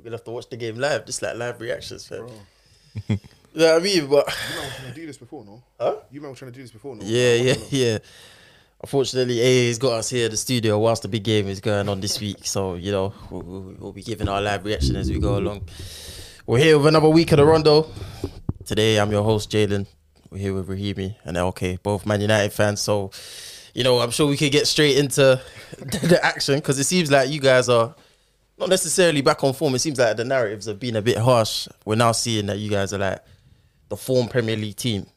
gonna have to watch the game live, just like live reactions, fam. You know what I mean? But You man were trying to do this before, no? Huh? You man were trying to do this before, no? yeah. Unfortunately, AA's got us here at the studio whilst the big game is going on this week. So, you know, we'll be giving our live reaction as we go along. We're here with another week of the Rondo. Today, I'm your host, Jalen. We're here with Rahimi and LK, both Man United fans. So, you know, I'm sure we could get straight into the action because it seems like you guys are not necessarily back on form. It seems like the narratives have been a bit harsh. We're now seeing that you guys are like the form Premier League team.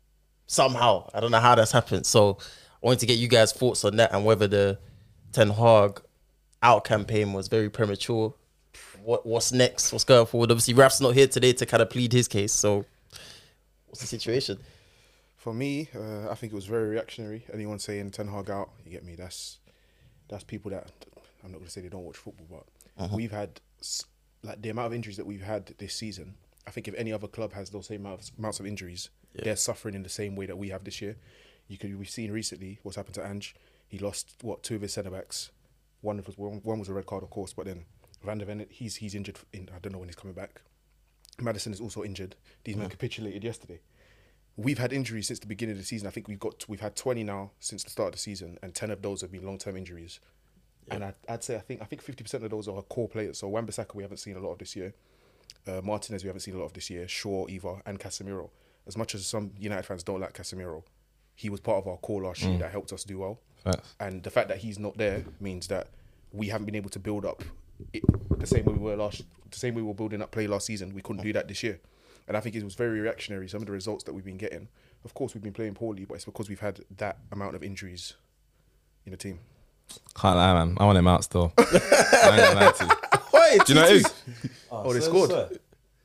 Somehow. I don't know how that's happened. So, I wanted to get you guys' thoughts on that and whether the Ten Hag out campaign was very premature. What's next? What's going forward? Obviously, Raf's not here today to kind of plead his case. So, what's the situation? For me, I think it was very reactionary. Anyone saying Ten Hag out, you get me? That's people that, I'm not going to say they don't watch football, but we've had, like the amount of injuries that we've had this season, I think if any other club has those same amounts of injuries, they're suffering in the same way that we have this year. We've seen recently what's happened to Ange. He lost two of his centre backs. One was a red card, of course, but then Van der Ven, he's injured. I don't know when he's coming back. Maddison is also injured. These men capitulated yesterday. We've had injuries since the beginning of the season. I think we've had 20 now since the start of the season, and 10 of those have been long-term injuries. Yeah. And I'd say I think 50% of those are core players. So Wan-Bissaka we haven't seen a lot of this year. Martinez we haven't seen a lot of this year. Shaw, Eva, and Casemiro. As much as some United fans don't like Casemiro, he was part of our core last year that helped us do well. Facts. And the fact that he's not there means that we haven't been able to build up the same way we were building up play last season. We couldn't do that this year. And I think it was very reactionary, some of the results that we've been getting. Of course, we've been playing poorly, but it's because we've had that amount of injuries in the team. Can't lie, man. I want him out still. I ain't gonna lie to you. Do you know what it is? Oh, they scored.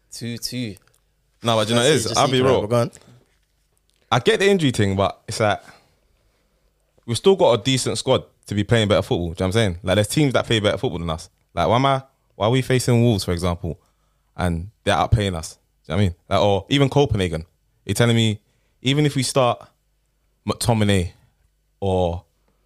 2-2. No, but do you know what it is? I'll be real. I get the injury thing, but it's like we've still got a decent squad to be playing better football. Do you know what I'm saying? Like there's teams that play better football than us. Like why are we facing Wolves, for example, and they're outplaying us? Do you know what I mean? Like, or even Copenhagen. You're telling me even if we start McTominay or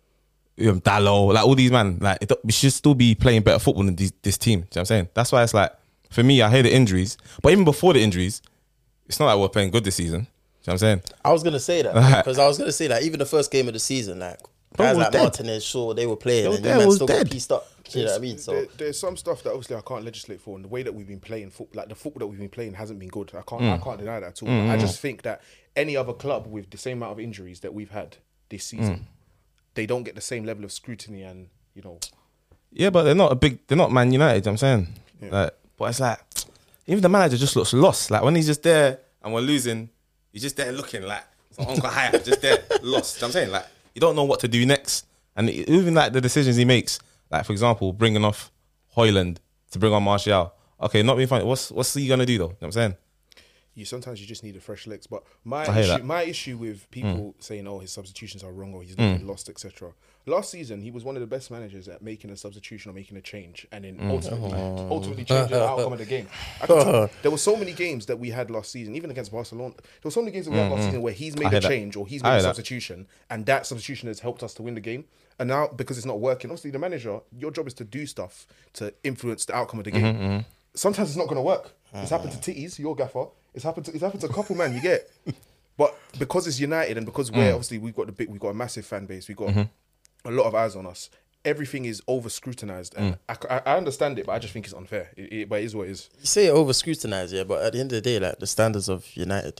Dalot, like all these man, like we should still be playing better football than this team. Do you know what I'm saying? That's why it's like for me, I hear the injuries, but even before the injuries, it's not like we're playing good this season. You know what I'm saying? I was going to say that because I was going to say like even the first game of the season, like guys like Martinez, Shaw, they were playing and you man still got pieced up. You know what I mean? So there's some stuff that obviously I can't legislate for, and the way that we've been playing football, like the football that we've been playing hasn't been good. I can't deny that at all. I just think that any other club with the same amount of injuries that we've had this season, they don't get the same level of scrutiny and, you know. Yeah, but they're not Man United, you know what I'm saying? Yeah. Like, but it's like, even the manager just looks lost. Like when he's just there and we're losing, he's just there looking like Uncle Hayat, just there, lost. You know what I'm saying? Like, you don't know what to do next. And even like the decisions he makes, like for example, bringing off Højlund to bring on Martial. Okay, not being funny. What's he gonna do though? You know what I'm saying? Sometimes you just need a fresh legs. But my issue with people saying, "Oh, his substitutions are wrong," or he's not lost, etc. Last season, he was one of the best managers at making a substitution or making a change, and then ultimately changing the outcome of the game. There were so many games that we had last season, even against Barcelona. There were so many games that we had last season where he's made a change or he's made a substitution, and that substitution has helped us to win the game. And now, because it's not working, obviously the manager, your job is to do stuff to influence the outcome of the game. Sometimes it's not going to work. It's happened to Titties, your gaffer. It's happened to a couple, man. You get, but because it's United and because obviously we've got a massive fan base, we've got a lot of eyes on us. Everything is over scrutinized, and I understand it, but I just think it's unfair. But it is what it is. You say over scrutinized, yeah, but at the end of the day, like the standards of United.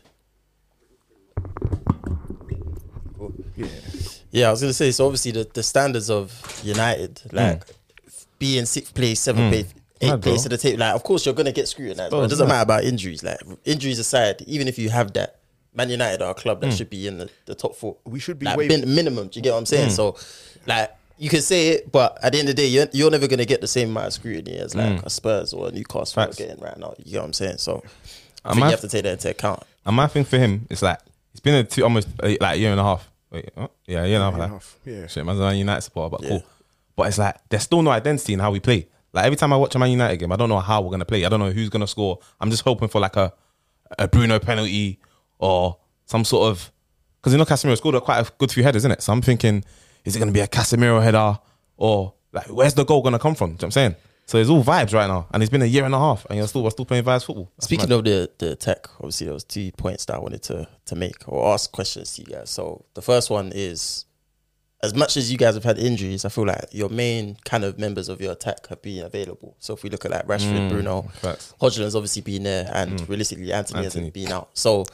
Yeah, I was gonna say, so obviously the standards of United, like being 6th place, 7th place, 8th place at the table, like of course you're gonna get scrutinized. But it doesn't matter about injuries. Like injuries aside, even if you have that, Man United are a club that should be in the top 4. We should be like, minimum. Do you get what I'm saying? So, like you can say it, but at the end of the day, you're never gonna get the same amount of scrutiny as like a Spurs or a Newcastle are getting right now. You get what I'm saying? So, I think you have to take that into account. And my thing for him is like it's been almost like a year and a half. Wait, yeah, a year and a half. Yeah, shit, man's a Man United supporter, but cool. But it's like there's still no identity in how we play. Like every time I watch a Man United game, I don't know how we're gonna play. I don't know who's gonna score. I'm just hoping for like a Bruno penalty or some sort of, because Casemiro scored quite a good few headers, isn't it? So I'm thinking, is it gonna be a Casemiro header or like where's the goal gonna come from? Do you know what I'm saying? So it's all vibes right now, and it's been a year and a half, and we're still playing vibes football. That's Speaking mad. of the attack, obviously there was 2 points that I wanted to make or ask questions to you guys. So the first one is, as much as you guys have had injuries, I feel like your main kind of members of your attack have been available. So if we look at like Rashford, Bruno, Hodgland's obviously been there, and realistically Anthony hasn't been out. So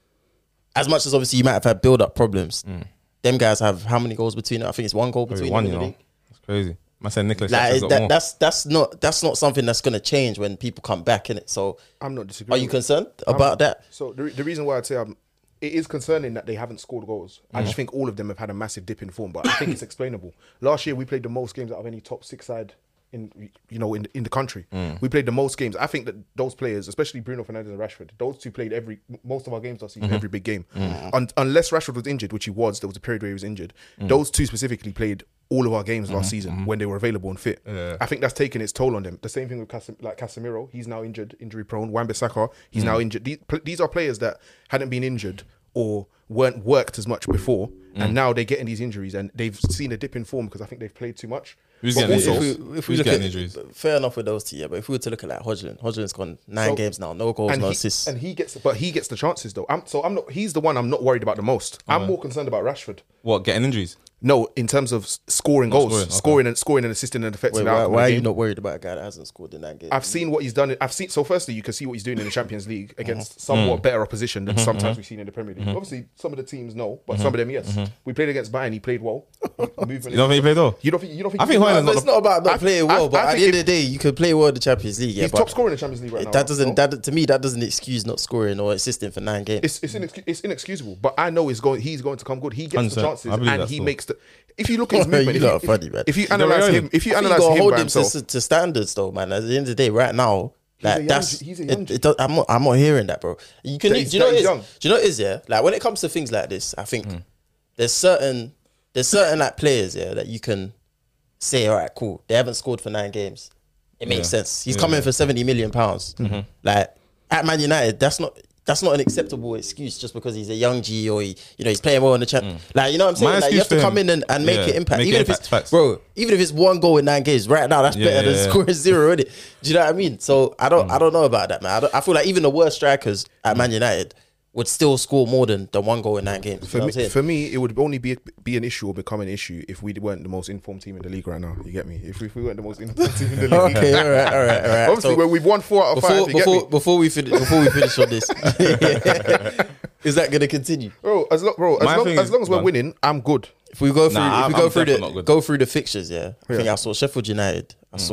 as much as obviously you might have had build-up problems, them guys have how many goals between them? I think it's 1 goal between them in the league. That's crazy. I said Nicholas. Like, that's not something that's going to change when people come back in it. So I'm not disagreeing. Are you concerned about that? So the reason why I'd say it is concerning that they haven't scored goals. I just think all of them have had a massive dip in form, but I think it's explainable. Last year we played the most games out of any top 6 side in the country. We played the most games. I think that those players, especially Bruno Fernandes and Rashford, those two played most of our games last season, every big game. Unless Rashford was injured, which he was, there was a period where he was injured. Those two specifically played all of our games last season when they were available and fit. I think that's taken its toll on them. The same thing with Casemiro. He's now injured, injury prone. Wan-Bissaka, he's now injured. These are players that hadn't been injured or weren't worked as much before, and now they're getting these injuries, and they've seen a dip in form because I think they've played too much. Who's getting injuries? If we look at injuries, fair enough with those two, yeah. But if we were to look at like Hodgland's gone 9 games now, no goals, no assists, and he gets the chances though. I'm not. He's the one I'm not worried about the most. I'm more concerned about Rashford. What, getting injuries? No, in terms of scoring goals, scoring and assisting and affecting. Why are you not worried about a guy that hasn't scored in that game? I've seen what he's done. So firstly, you can see what he's doing in the Champions League against somewhat better opposition than sometimes we've seen in the Premier League. Obviously, some of the teams no, but some of them yes. We played against Bayern. He played well. You don't think he played well? You don't think? I think it's not about not playing well, but at the end of the day, you could play well in the Champions League. He's top scorer in the Champions League right now. To me, that doesn't excuse not scoring or assisting for 9 games. It's inexcusable. But I know he's going to come good. He gets the chances and he makes the. If you look at his movement, if you analyze him, hold by him himself to standards, though, man. At the end of the day, right now, like he's a young I'm not hearing that, bro. You can. Do you know what it is? Yeah, like when it comes to things like this, I think there's certain like players, yeah, that you can say, all right, cool. They haven't scored for 9 games. It makes sense. He's coming for £70 million. Like at Man United, that's not an acceptable excuse just because he's a young G or he's playing well in the champ. Like, you know what I'm saying? Like, you have to come in and make an impact. Even if it's 1 goal in 9 games, right now that's better than scoring 0, isn't it? Do you know what I mean? So I don't know about that, man. I feel like even the worst strikers at Man United would still score more than 1 goal in 9 games. For me, it would only be an issue or become an issue if we weren't the most informed team in the league right now. You get me? If we weren't the most informed team in the league. Okay, all right. Obviously, when we've won 4 out of 5. Before we finish on this, is that going to continue? As long as we're winning, I'm good. If we go through the fixtures, I think I saw Sheffield United.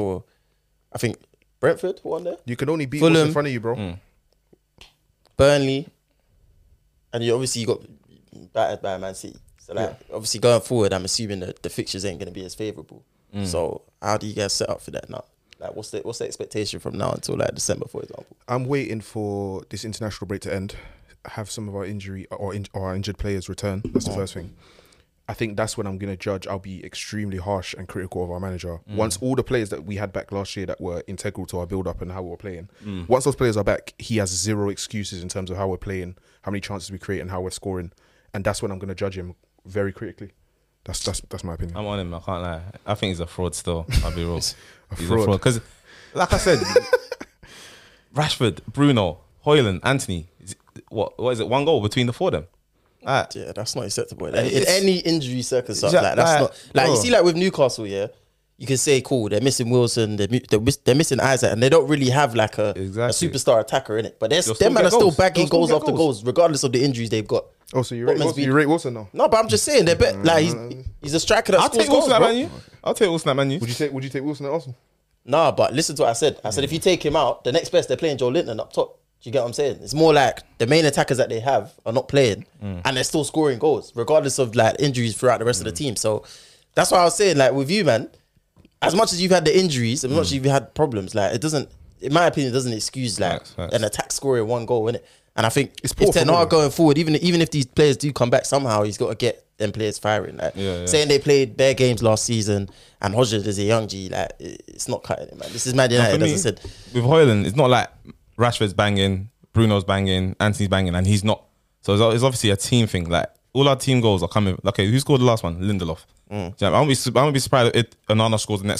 I think Brentford won there. You can only beat Fulham, what's in front of you, bro. Burnley. And you got battered by Man City. So obviously going forward, I'm assuming that the fixtures ain't going to be as favourable. So how do you guys set up for that now? Like what's the expectation from now until like December, for example? I'm waiting for this international break to end, have some of our our injured players return. That's the first thing. I think that's when I'm going to judge. I'll be extremely harsh and critical of our manager. Once all the players that we had back last year that were integral to our build-up and how we were playing, once those players are back, he has 0 excuses in terms of how we're playing, how many chances we create and how we're scoring. And that's when I'm going to judge him very critically. That's my opinion. I'm on him, I can't lie. I think he's a fraud still, I'll be real. He's a fraud. Because, like I said, Rashford, Bruno, Højlund, Anthony, what is it, 1 goal between the 4 of them? Yeah, that's not acceptable. In any injury circumstance, that's not like you see, like with Newcastle, you can say, cool, they're missing Wilson, they're missing Isaac, and they don't really have like a superstar attacker in it. But them men are still bagging goals after goals, regardless of the injuries they've got. Oh, so you rate Wilson now? No, but I'm just saying they're better. Like he's a striker that scores goals, bro. I'll take Wilson at Man U. Would you take Wilson at Arsenal? Nah, but listen to what I said. I said if you take him out, the next best they're playing Joe Linton up top. Do you get what I'm saying? It's more like the main attackers that they have are not playing and they're still scoring goals, regardless of like injuries throughout the rest of the team. So that's why I was saying, like with you, man, as much as you've had the injuries, as much as you've had problems, like it doesn't, in my opinion, it doesn't excuse like an attack scoring 1 goal, innit? And I think if Ten Hag going forward, even if these players do come back somehow, he's got to get them players firing. Like saying they played bare games last season and Hodgson is a young G, like it's not cutting it, man. This is Man United, as I said. With Højlund, it's not like Rashford's banging, Bruno's banging, Anthony's banging, and he's not. So it's obviously a team thing. Like all our team goals are coming. Okay, who scored the last one? Lindelof. I won't be surprised if Onana scores the next goal.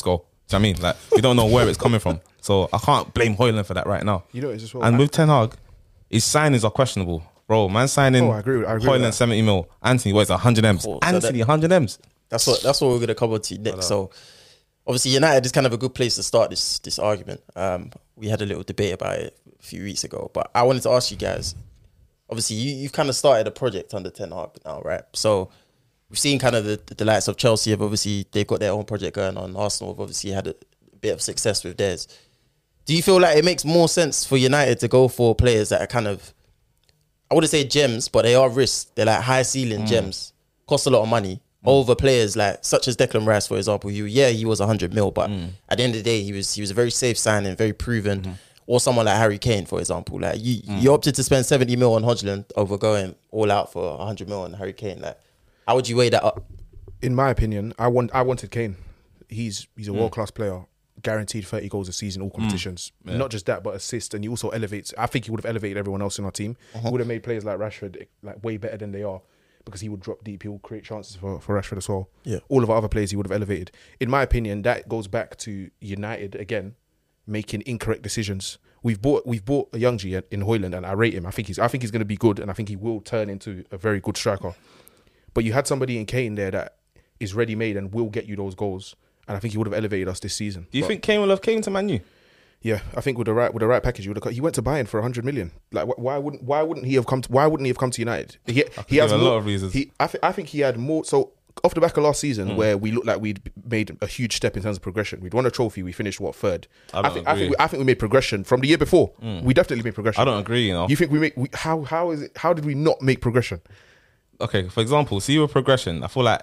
Do you know what I mean? Like, we don't know where it's coming from. So I can't blame Højlund for that right now. You know, it's just well. And with Ten Hag, his signings are questionable. Bro, man signing I agree with Højlund that. 70 mil. Anthony, what is it, 100 M's? Cool. Anthony, 100 M's. That's what we're gonna cover to next. So obviously United is kind of a good place to start this argument. We had a little debate about it a few weeks ago, but I wanted to ask you guys. Obviously, you've kind of started a project under Ten Hag now, right? So we've seen kind of the likes of Chelsea have obviously they've got their own project going on. Arsenal have obviously had a bit of success with theirs. Do you feel like it makes more sense for United to go for players that are kind of, I wouldn't say gems, but they are risks. They're like high ceiling gems, cost a lot of money, over players like such as Declan Rice, for example. He was 100 mil, but at the end of the day, he was a very safe signing, very proven. Or someone like Harry Kane, for example. Like you opted to spend 70 mil on Højlund over going all out for 100 mil on Harry Kane. Like, how would you weigh that up? In my opinion, I wanted Kane. He's a world-class player, guaranteed 30 goals a season, all competitions. Yeah. Not just that, but assists, and he also elevates. I think he would have elevated everyone else in our team. He would have made players like Rashford like way better than they are, because he would drop deep. He will create chances for Rashford as well. Yeah. All of our other players he would have elevated. In my opinion, that goes back to United again, making incorrect decisions. We've bought a young G in Højlund, and I rate him. I think he's going to be good, and I think he will turn into a very good striker. But you had somebody in Kane there that is ready made and will get you those goals, and I think he would have elevated us this season. Do you think Kane will have came to Man U? Yeah, I think with the right package, he went to Bayern for 100 million. Like, why wouldn't he have come to United? He has a lot of reasons. I think he had more. So off the back of last season, where we looked like we'd made a huge step in terms of progression, we'd won a trophy. We finished third. I think we made progression from the year before. We definitely made progression. I don't agree. You know, you think how did we not make progression? Okay, for example, see with progression, I feel like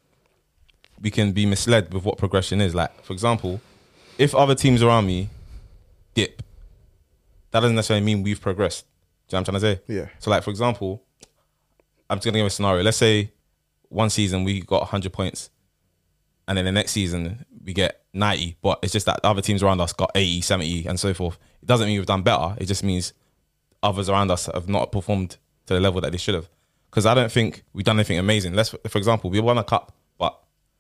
we can be misled with what progression is. Like, for example, if other teams around me dip, that doesn't necessarily mean we've progressed. Do you know what I'm trying to say? Yeah. So, like, for example, I'm just going to give a scenario. Let's say one season we got 100 points, and then the next season we get 90, but it's just that other teams around us got 80, 70, and so forth. It doesn't mean we've done better. It just means others around us have not performed to the level that they should have. Because I don't think we've done anything amazing. For example, we won a cup, but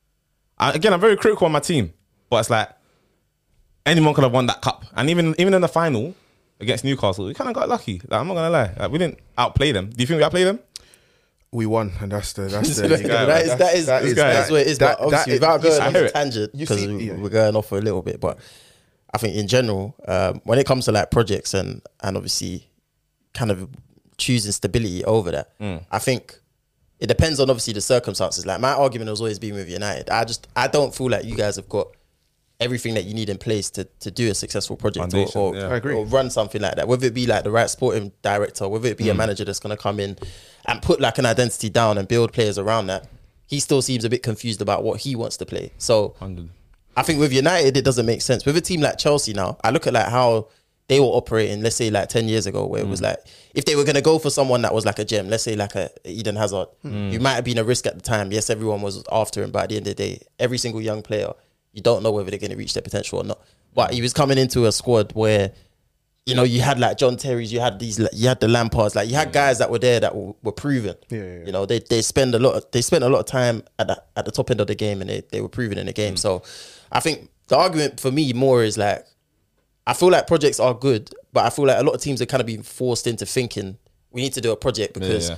I'm very critical on my team, but it's like anyone could have won that cup. And even in the final against Newcastle, we kind of got lucky. Like, I'm not going to lie. Like, we didn't outplay them. Do you think we outplayed them? We won, and that's the that is what it is. But obviously, without going on a tangent, because we're going off for a little bit, but I think in general, when it comes to like projects and obviously kind of choosing stability over that, I think it depends on obviously the circumstances. Like, my argument has always been with United. I don't feel like you guys have got everything that you need in place to do a successful project or I agree. or run something like that. Whether it be like the right sporting director, whether it be a manager that's going to come in and put like an identity down and build players around that, he still seems a bit confused about what he wants to play. So 100. I think with United, it doesn't make sense. With a team like Chelsea now, I look at like how they were operating, let's say like 10 years ago, where it was like, if they were going to go for someone that was like a gem, let's say like a Eden Hazard, who might have been a risk at the time. Yes, everyone was after him, but at the end of the day, every single young player, you don't know whether they're going to reach their potential or not. But he was coming into a squad where, you know, you had like John Terry's, you had the Lampards, like you had guys that were there that were proven. Yeah. You know, they spent a lot of time at the top end of the game, and they were proven in the game. So I think the argument for me more is like, I feel like projects are good, but I feel like a lot of teams are kind of being forced into thinking we need to do a project because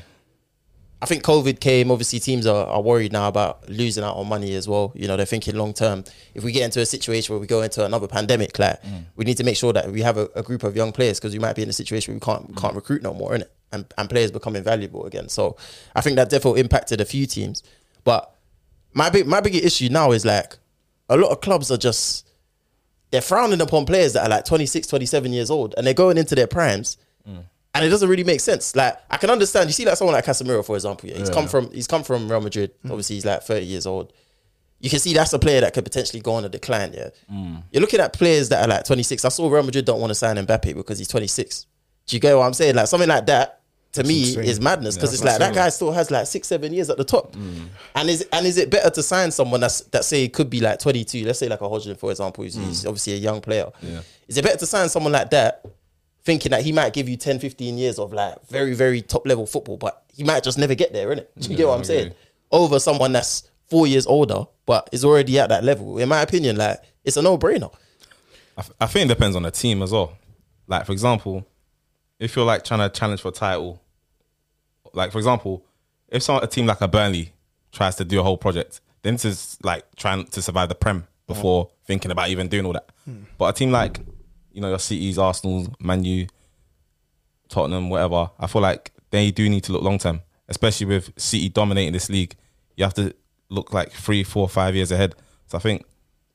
I think COVID came. Obviously, teams are worried now about losing out on money as well. You know, they're thinking long term. If we get into a situation where we go into another pandemic, like we need to make sure that we have a group of young players, because we might be in a situation where we can't recruit no more, innit? And players becoming valuable again. So I think that definitely impacted a few teams. But my bigger issue now is like a lot of clubs are just, they're frowning upon players that are like 26, 27 years old, and they're going into their primes. And it doesn't really make sense. Like, I can understand. You see, like someone like Casemiro, for example. Yeah, he's come from Real Madrid. Obviously, he's like 30 years old. You can see that's a player that could potentially go on a decline. Yeah, you're looking at players that are like 26. I saw Real Madrid don't want to sign Mbappe because he's 26. Do you get what I'm saying? Like, something like that to me is madness, because it's like that guy still has like 6-7 years at the top. And is it better to sign someone that say could be like 22? Let's say like a Højlund, for example. He's obviously a young player. Is it better to sign someone like that, thinking that he might give you 10, 15 years of like very, very top level football, but he might just never get there, innit? Do you get what I'm saying? Over someone that's 4 years older, but is already at that level. In my opinion, like, it's a no-brainer. I think it depends on the team as well. Like, for example, if you're like trying to challenge for a title, like, for example, if a team like a Burnley tries to do a whole project, then this is like trying to survive the Prem before thinking about even doing all that. But a team like, you know, your Cities, Arsenal, Man U, Tottenham, whatever, I feel like they do need to look long term, especially with City dominating this league. You have to look like 3, 4, 5 years ahead. So I think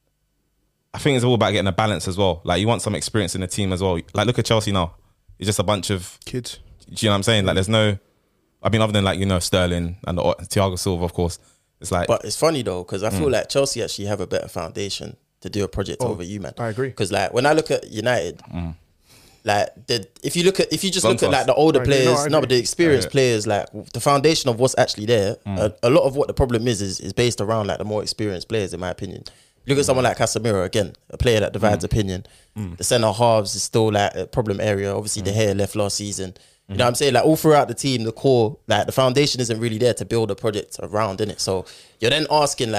it's all about getting a balance as well. Like, you want some experience in the team as well. Like, look at Chelsea now. It's just a bunch of kids. Do you know what I'm saying? Like, there's no, I mean, other than like, you know, Sterling and Thiago Silva, of course. It's like, but it's funny though, because I feel like Chelsea actually have a better foundation to do a project over you, man. I agree. Because like when I look at United, like if you just look at like the older players, but the experienced players, like the foundation of what's actually there, a lot of what the problem is based around like the more experienced players, in my opinion. Look at someone like Casemiro, again, a player that divides opinion. The centre halves is still like a problem area. Obviously, De Gea left last season. You know what I'm saying? Like all throughout the team, the core, like the foundation isn't really there to build a project around, innit? So you're then asking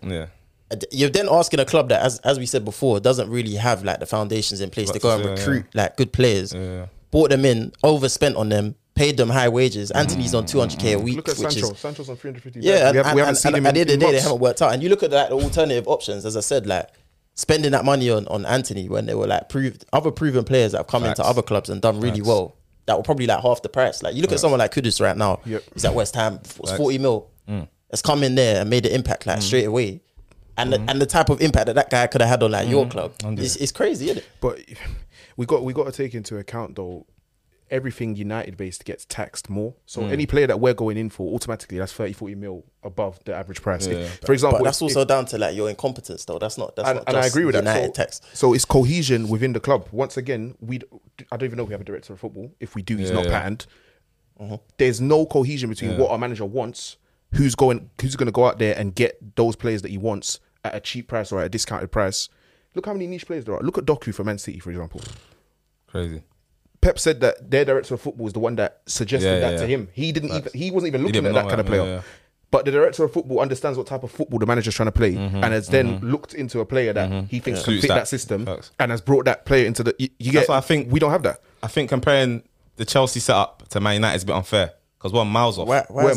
you're then asking a club that, as we said before, doesn't really have like the foundations in place to go and recruit like good players. Bought them in, overspent on them, paid them high wages. Anthony's on 200k a week. Look at which Sancho. Is, Sancho's on 350. Yeah, we haven't seen him at the end of the day, they months. haven't worked out. And you look at like the alternative options, as I said, like spending that money on Anthony when they were like other proven players that have come into other clubs and done really well. That were probably like half the price. Like you look at someone like Kudus right now. He's at West Ham. It's 40 mil. Has come in there and made the impact like straight away. And the type of impact that guy could have had on like your club, it's crazy, isn't it? But we got to take into account though, everything United based gets taxed more. So any player that we're going in for, automatically that's 30-40 mil above the average price. For example, but that's also down to like your incompetence though. That's not and I agree with United that. tax. So it's cohesion within the club. Once again, I don't even know if we have a director of football. If we do, he's not patterned. There's no cohesion between what our manager wants, who's going to go out there and get those players that he wants at a cheap price or at a discounted price. Look how many niche players there are. Look at Doku for Man City, for example. Crazy. Pep said that their director of football is the one that suggested that to him. He wasn't even looking at that kind of player. But the director of football understands what type of football the manager's trying to play and has then looked into a player that he thinks can fit that system and has brought that player into the... That's why I think we don't have that. I think comparing the Chelsea setup to Man United is a bit unfair because we're miles off.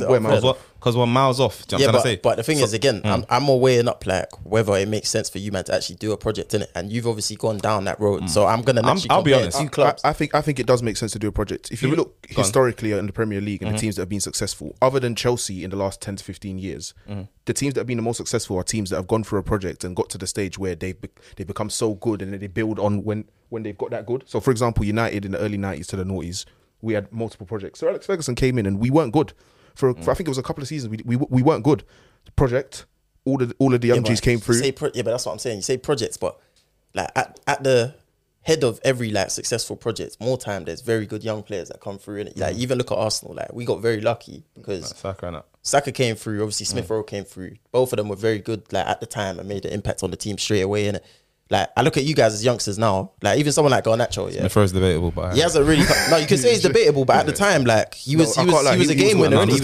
Because we're miles off. Do you know what I'm trying to say? But the thing is, again, I'm more weighing up like whether it makes sense for you, man, to actually do a project in it. And you've obviously gone down that road. So I'm going to I'll be honest. Two clubs. I think it does make sense to do a project. If you look historically in the Premier League and the teams that have been successful, other than Chelsea in the last 10 to 15 years, the teams that have been the most successful are teams that have gone through a project and got to the stage where they become so good and then they build on when they've got that good. So, for example, United in the early 90s to the noughties, we had multiple projects. Sir Alex Ferguson came in and we weren't good. For I think it was a couple of seasons, we weren't good. The project, all of the young G's came through. But that's what I'm saying. You say projects, but like at the head of every like successful project, more time there's very good young players that come through. And like even look at Arsenal, like we got very lucky because Saka came through. Obviously Smith Rowe came through. Both of them were very good like at the time and made an impact on the team straight away. And like I look at you guys as youngsters now, like even someone like Garnacho, Smith Rowe's debatable, but he hasn't really. No, you can say he's debatable, but at the time, like he was a game winner. He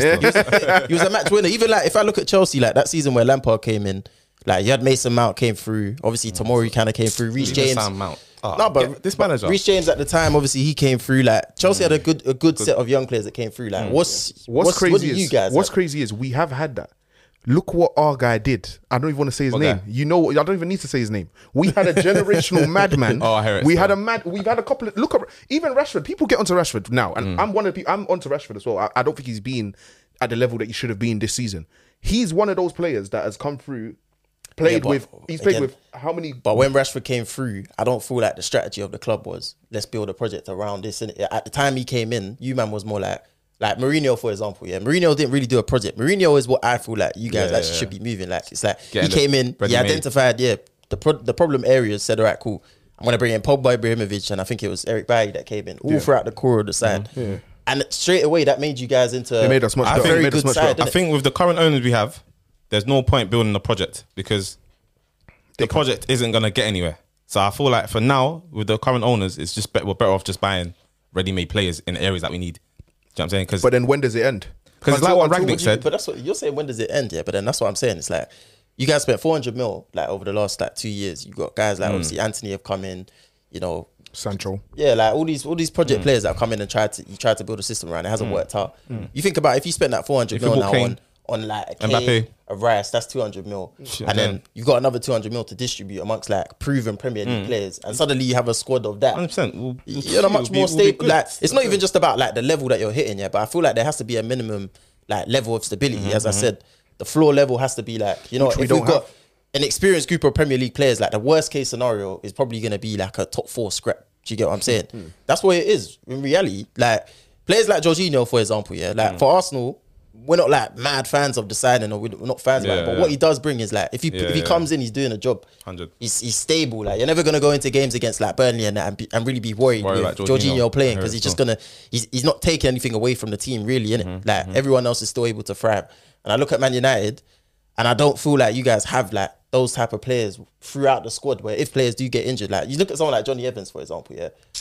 was a match winner. Even like if I look at Chelsea, like that season where Lampard came in, like you had Mason Mount came through. Obviously Tomori kind of came through. Reece James. But this manager, Reece James at the time, obviously he came through. Like Chelsea had a good set of young players that came through. Like what's crazy is we have had that. Look what our guy did. I don't even want to say his name. Guy? You know, I don't even need to say his name. We had a generational madman. I hear it. We've had a couple of, look at, even Rashford. People get onto Rashford now. And I'm one of the people, I'm onto Rashford as well. I don't think he's been at the level that he should have been this season. He's one of those players that has come through, played with how many? But when Rashford came through, I don't feel like the strategy of the club was, let's build a project around this. And at the time he came in, man was more like Mourinho, for example, Mourinho didn't really do a project. Mourinho is what I feel like you guys actually should be moving. Like it's like he came in, he identified the problem areas, said, all right, cool. I'm gonna bring in Pogba, Ibrahimovic, and I think it was Eric Bailly that came in all throughout the core of the side. And straight away that made you guys into a very good side. I think with the current owners we have, there's no point building a project because the project isn't gonna get anywhere. So I feel like for now, with the current owners, it's just we're better off just buying ready-made players in the areas that we need. Do you know what I'm saying? But then when does it end? Because it's like what Ragnick said. But that's what you're saying. When does it end? Yeah, but then that's what I'm saying. It's like you guys spent 400 mil like over the last like 2 years. You got guys like obviously Anthony have come in, you know, Sancho. Yeah, like all these project players that have come in and tried to build a system around. It hasn't worked out. You think about if you spend that 400 mil now on like a Kane, a Rice, that's 200 mil. And then you've got another 200 mil to distribute amongst like proven Premier League players. And suddenly you have a squad of that. 100%. You're much more stable. Like, it's not even just about like the level that you're hitting, but I feel like there has to be a minimum like level of stability. As I said, the floor level has to be like, you know, if we've got an experienced group of Premier League players, like the worst case scenario is probably going to be like a top 4 scrap. Do you get what I'm saying? That's what it is in reality. Like players like Jorginho, for example, like for Arsenal, we're not like mad fans of the signing, or we're not fans of it. But what he does bring is like if he comes in, he's doing a job. 100. He's stable. Like you're never gonna go into games against like Burnley and really be worried with like Jorginho playing, because he's just he's not taking anything away from the team really, innit? Like everyone else is still able to thrive. And I look at Man United, and I don't feel like you guys have like those type of players throughout the squad, where if players do get injured, like you look at someone like Johnny Evans, for example,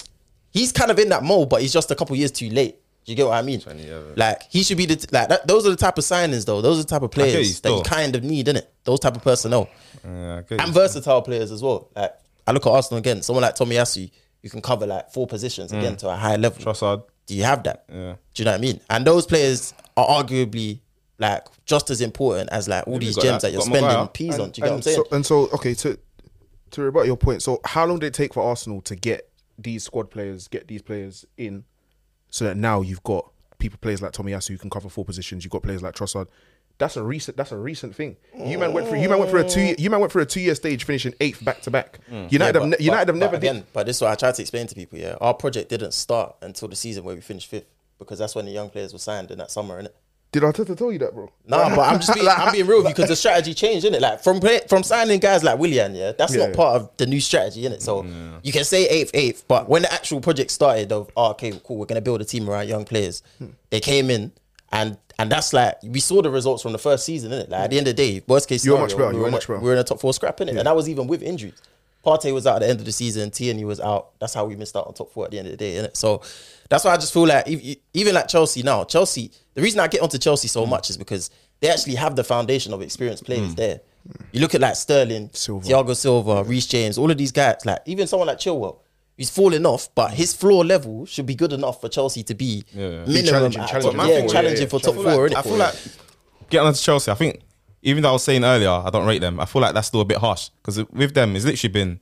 he's kind of in that mold, but he's just a couple years too late. Do you get what I mean? Like he should be those are the type of signings though. Those are the type of players that you kind of need, innit? Those type of personnel. And versatile players as well. Like I look at Arsenal again, someone like Tomiyasu, you can cover like 4 positions again to a high level. Trossard. Do you have that? Do you know what I mean? And those players are arguably like just as important as like all these gems that you're spending peas on. Do you get what I'm saying? Okay, to rebut your point, so how long did it take for Arsenal to get these squad players, get these players in, so that now you've got players like Tomiyasu who can cover 4 positions, you've got players like Trossard. That's a recent thing. You man went through a 2-year stage, finishing 8th back to back. United have never did. But this is what I tried to explain to people. Yeah, our project didn't start until the season where we finished 5th, because that's when the young players were signed in that summer, innit? Did Arteta tell you that, bro? Nah, but I'm being real with you, because the strategy changed, innit? Like from signing guys like Willian, that's not part of the new strategy, innit? So you can say 8th, but when the actual project started of, okay, cool, we're gonna build a team around young players, they came in and that's like, we saw the results from the first season, innit? Like at the end of the day, worst case scenario, we're in a top 4 scrap, innit? And that was even with injuries. Partey was out at the end of the season, Tierney was out. That's how we missed out on top 4 at the end of the day, innit? So that's why I just feel like even like Chelsea now, the reason I get onto Chelsea so much is because they actually have the foundation of experienced players there. You look at like Sterling, Thiago Silva, Reece James, all of these guys, like even someone like Chilwell, he's falling off, but his floor level should be good enough for Chelsea to be minimum challenging for top 4. I feel like getting onto Chelsea, I think, even though I was saying earlier I don't rate them, I feel like that's still a bit harsh, because with them it's literally been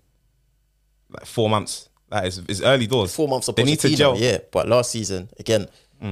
like 4 months. Like it's early doors. 4 months of they need to gel. Yeah, but last season again,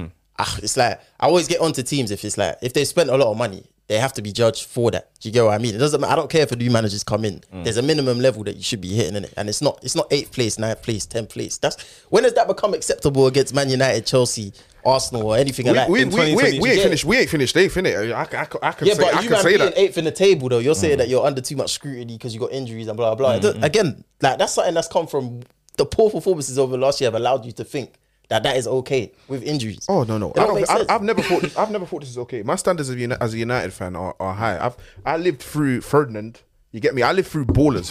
it's like I always get onto teams if it's like if they spent a lot of money, they have to be judged for that. Do you get what I mean? It doesn't matter. I don't care if a new managers come in. There's a minimum level that you should be hitting in it, and it's not 8th place, 9th place, 10th place. That's when does that become acceptable against Man United, Chelsea, Arsenal, or anything like that? We ain't finished. We ain't finished. They finished. I can say, but I can say that. 8th in the table though, you're saying that you're under too much scrutiny because you got injuries and blah blah. Again, like that's something that's come from the poor performances over the last year have allowed you to think that is okay with injuries. Oh no! I've never thought this is okay. My standards as a United fan are high. I lived through Ferdinand. You get me? I lived through ballers.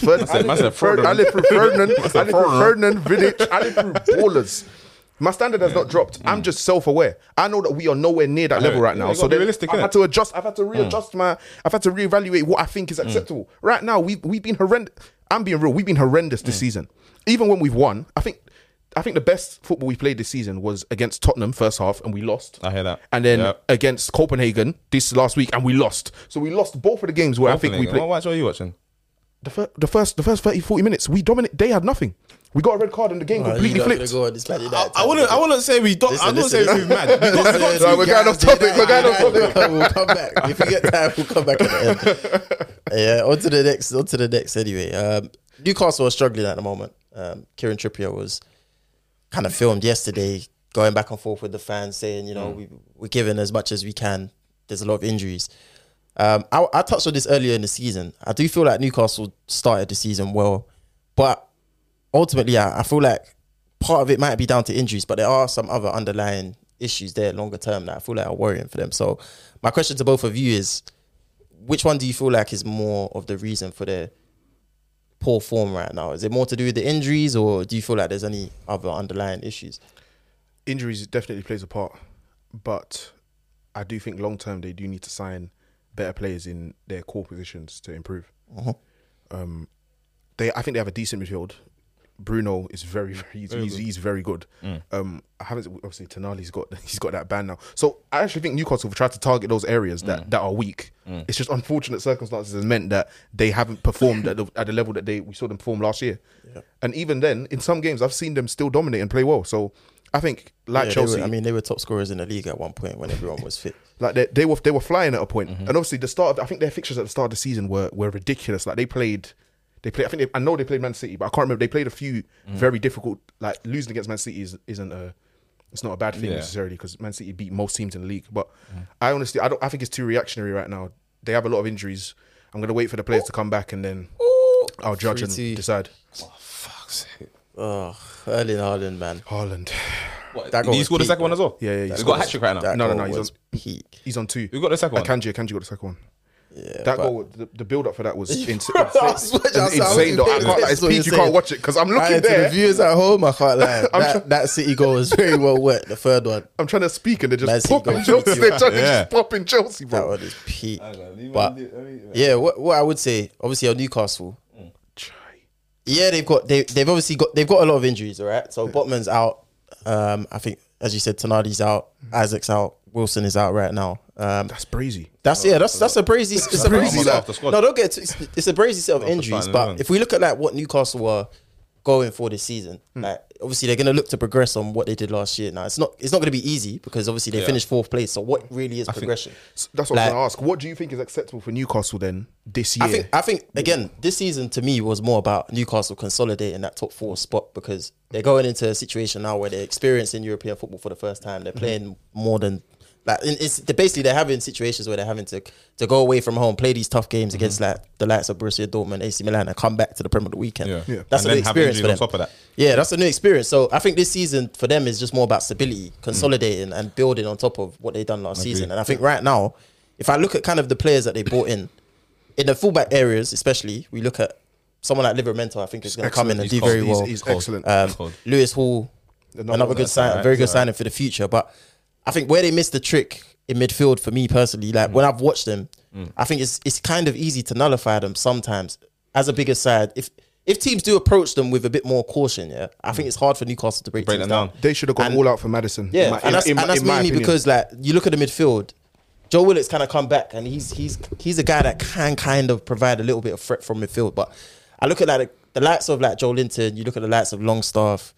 I lived through Ferdinand. I lived through Ferdinand, Vidic. I lived through ballers. My standard has not dropped. I'm just self-aware. I know that we are nowhere near that level right now. So realistic, I've had to adjust. I've had to readjust I've had to reevaluate what I think is acceptable. Right now, we've been horrendous. I'm being real. We've been horrendous this season. Even when we've won, I think the best football we played this season was against Tottenham first half, and we lost. I hear that. And then against Copenhagen this last week, and we lost. So we lost both of the games where I think we played. What match are you watching? The first 30, 40 minutes, we dominate. They had nothing. We got a red card and the game completely flipped. I wouldn't say we don't. I wouldn't say we're mad. We're going off topic. We'll come back if we get time. We'll come back at the end. Yeah, on to the next. Anyway, Newcastle are struggling at the moment. Kieran Trippier was kind of filmed yesterday, going back and forth with the fans, saying, we're giving as much as we can. There's a lot of injuries. I touched on this earlier in the season. I do feel like Newcastle started the season well, but ultimately, I feel like part of it might be down to injuries, but there are some other underlying issues there longer term that I feel like are worrying for them. So my question to both of you is, which one do you feel like is more of the reason for their poor form right now? Is it more to do with the injuries, or do you feel like there's any other underlying issues? Injuries definitely plays a part, but I do think long term they do need to sign better players in their core positions to improve. Uh-huh. I think they have a decent midfield. Bruno is very he's very good. I haven't obviously Tonali's got that ban now. So I actually think Newcastle have tried to target those areas that are weak. It's just unfortunate circumstances has meant that they haven't performed at the level that we saw them perform last year. Yeah. And even then, in some games, I've seen them still dominate and play well. So I think Chelsea, they were top scorers in the league at one point when everyone was fit. Like they were flying at a point. And obviously I think their fixtures at the start of the season were ridiculous. Like they played. I know they played Man City, but I can't remember. They played a few very difficult. Like losing against Man City isn't it's not a bad thing necessarily because Man City beat most teams in the league. But I think it's too reactionary right now. They have a lot of injuries. I'm gonna wait for the players to come back and then I'll judge and decide. Oh, fuck's sake! Oh, Erling Haaland, man. Haaland. What, did he score the second one as well? Yeah. He's got a hat trick right now. No. He's on 2. Who got the second one? Kanji got the second one. Yeah, that goal, the build up for that was insane. Insane though. I can't lie. It's peak. You can't watch it because I'm looking there. The viewers at home, I can't lie. That City goal was very well wet. The third one. I'm trying to speak and they're just popping Chelsea. They're just popping Chelsea, bro. That one is peak. But yeah, what I would say, obviously on Newcastle. Yeah, they've got a lot of injuries. All right, so Botman's out. I think, as you said, Tonali's out. Isaac's out. Wilson is out right now. That's brazy. That's a brazy. It's a brazy set. No, don't get it. It's a brazy set of injuries. But if we look at like what Newcastle were going for this season, like obviously they're going to look to progress on what they did last year. Now it's not going to be easy because obviously they finished 4th place. So what really is progression? That's what I was going to ask. What do you think is acceptable for Newcastle then this year? I think again this season to me was more about Newcastle consolidating that top 4 spot because they're going into a situation now where they're experiencing European football for the first time. They're playing more than. Like they're having situations where they're having to go away from home, play these tough games against like the likes of Borussia Dortmund, AC Milan, and come back to the Premier League weekend. Yeah. That's a new experience for them. On top of that. Yeah, that's a new experience. So I think this season for them is just more about stability, consolidating and building on top of what they done last season. And I think right now, if I look at kind of the players that they brought in the fullback areas, especially, we look at someone like Livramento. I think is going to come in and do very well. He's excellent. Lewis Hall, another good sign, very good signing for the future, but. I think where they missed the trick in midfield for me personally, like when I've watched them, I think it's kind of easy to nullify them sometimes as a bigger side. If teams do approach them with a bit more caution, I think it's hard for Newcastle to break teams down. They should have gone all out for Maddison. Yeah, and that's mainly because like you look at the midfield, Joe Willock's kind of come back and he's a guy that can kind of provide a little bit of threat from midfield. But I look at like the likes of like Joe Linton, you look at the likes of Longstaff,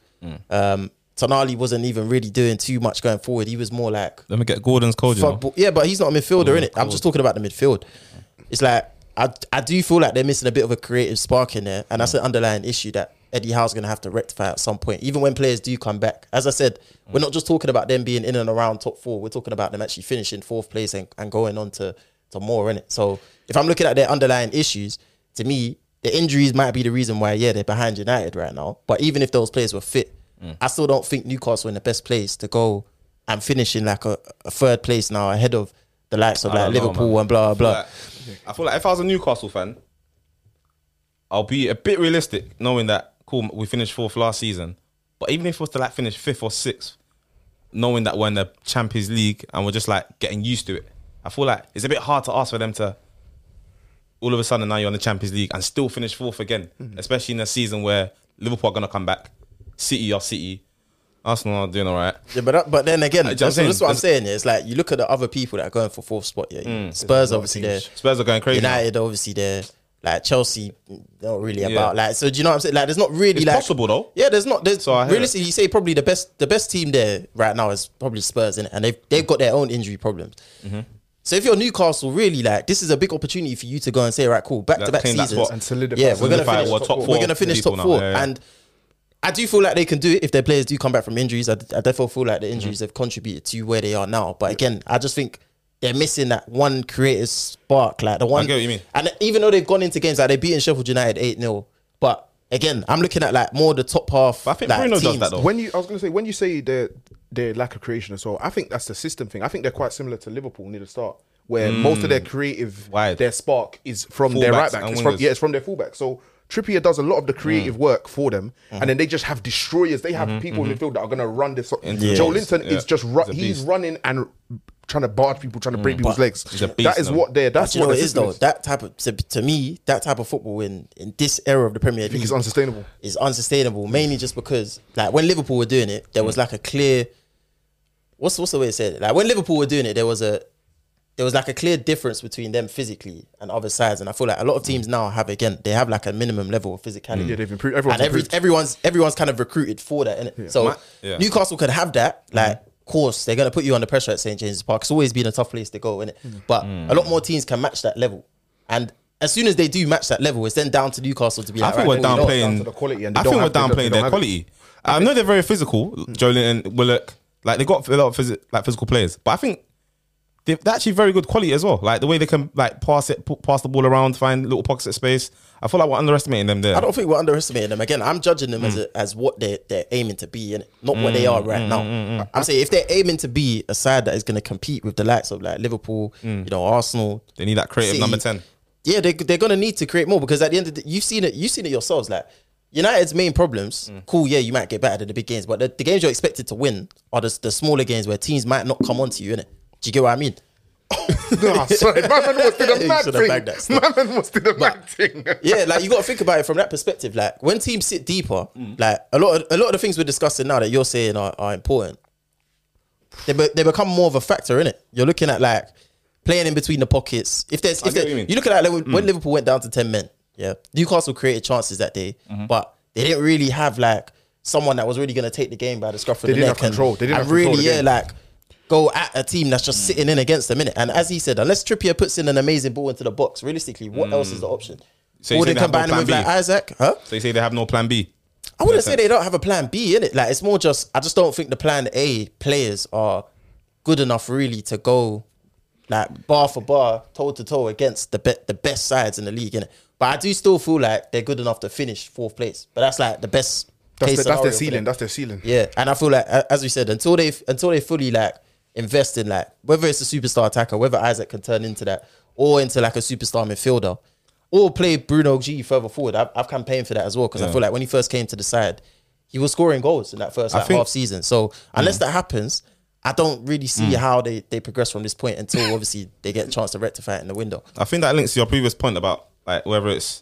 Tonali wasn't even really doing too much going forward. He was more like... Let me get Gordon's code, Yeah, but he's not a midfielder, innit? I'm just talking about the midfield. It's like, I do feel like they're missing a bit of a creative spark in there, and that's an underlying issue that Eddie Howe's going to have to rectify at some point, even when players do come back. As I said, we're not just talking about them being in and around top 4, we're talking about them actually finishing 4th place and going on to more, innit? So if I'm looking at their underlying issues, to me, the injuries might be the reason why, they're behind United right now. But even if those players were fit, I still don't think Newcastle are in the best place to go and finish in like a 3rd place now ahead of the likes of like Liverpool and blah, blah. I feel like if I was a Newcastle fan, I'll be a bit realistic knowing that, cool, we finished 4th last season. But even if it was to like finish 5th or 6th, knowing that we're in the Champions League and we're just like getting used to it, I feel like it's a bit hard to ask for them to all of a sudden now you're in the Champions League and still finish 4th again, especially in a season where Liverpool are going to come back. City are City. Arsenal are doing all right. Yeah, but then again, that's what I'm saying. It's like you look at the other people that are going for 4th spot. Spurs obviously there. Spurs are going crazy. United obviously there. Like Chelsea, not really about like. So do you know what I'm saying? Like, there's not really it's possible though. Yeah, there's not. There's realistically, you say probably the best team there right now is probably Spurs, innit? And they've got their own injury problems. So if you're Newcastle, really, like, this is a big opportunity for you to go and say, right, cool, back-to-back seasons. And solidify. Yeah, we're going to finish top 4. And I do feel like they can do it if their players do come back from injuries. I definitely feel like the injuries have contributed to where they are now. But again, I just think they're missing that one creative spark. Like the one, I get what you mean. And even though they've gone into games, like they've beaten Sheffield United 8-0. But again, I'm looking at like more the top half. But I think like, Bruno teams. does that though. When you say their lack of creation as well, I think that's the system thing. I think they're quite similar to Liverpool near the start, where most of their creative, their spark is from their right back. It's from their fullback. So Trippier does a lot of the creative work for them, and then they just have destroyers. They have people in midfield that are going to run this. Joe Linton is just he's running and trying to barge people, trying to break people's legs. beast, That is what they're. That's you know what it the is though. system That type of to me, that type of football in this era of the Premier I think League it's unsustainable. is unsustainable. Mainly just because like when Liverpool were doing it, there was like a clear. What's the way to say it? Like when Liverpool were doing it, there was like a clear difference between them physically and other sides, and I feel like a lot of teams now have like a minimum level of physicality. Yeah, they've improved. Everyone's kind of recruited for that, innit? So Newcastle could have that. Like, of course, they're gonna put you under pressure at St James's Park. It's always been a tough place to go, innit? But a lot more teams can match that level, and as soon as they do match that level, it's then down to Newcastle to be like, I think we're downplaying. I think we're downplaying their quality. I know they're very physical, Joelinton, Willock. Like they got a lot of physical players, but I think they're actually very good quality as well. Like the way they can like pass the ball around, find little pockets of space. I feel like we're underestimating them there. I don't think we're underestimating them. Again, I'm judging them as what they're aiming to be, and not what they are right now. I'm saying if they're aiming to be a side that is going to compete with the likes of like Liverpool, Arsenal, they need that creative City. number 10. Yeah, they're going to need to create more because at the end of the day, you've seen it yourselves. Like United's main problems, cool, yeah, you might get better at the big games, but the games you're expected to win are the smaller games where teams might not come onto you, innit? Do you get what I mean? No, sorry, my man was did a mad thing. My man was did a mad thing. Yeah, like you got to think about it from that perspective. Like when teams sit deeper, like a lot of the things we're discussing now that you're saying are important. They become more of a factor, innit? You're looking at like playing in between the pockets. If you look at like when Liverpool went down to 10 men, yeah, Newcastle created chances that day, but they didn't really have like someone that was really going to take the game by the scruff of the neck. They didn't have control. Like go at a team that's just sitting in against them, innit? And as he said, unless Trippier puts in an amazing ball into the box, realistically, what else is the option? So you or say they they have no combine him plan with B? like Isaac, huh? So you say they have no plan B? I wouldn't say they don't have a plan B, innit? Like it's more just I just don't think the plan A players are good enough really to go like bar for bar, toe to toe against the best sides in the league, innit? But I do still feel like they're good enough to finish 4th place. But that's like the best. That's their ceiling. That's their ceiling. Yeah, and I feel like as we said, until they fully like invest in like whether it's a superstar attacker, whether Isaac can turn into that, or into like a superstar midfielder, or play Bruno G further forward. I've campaigned for that as well because I feel like when he first came to the side, he was scoring goals in that first half season. So unless that happens, I don't really see how they progress from this point until obviously they get a chance to rectify it in the window. I think that links to your previous point about like whether it's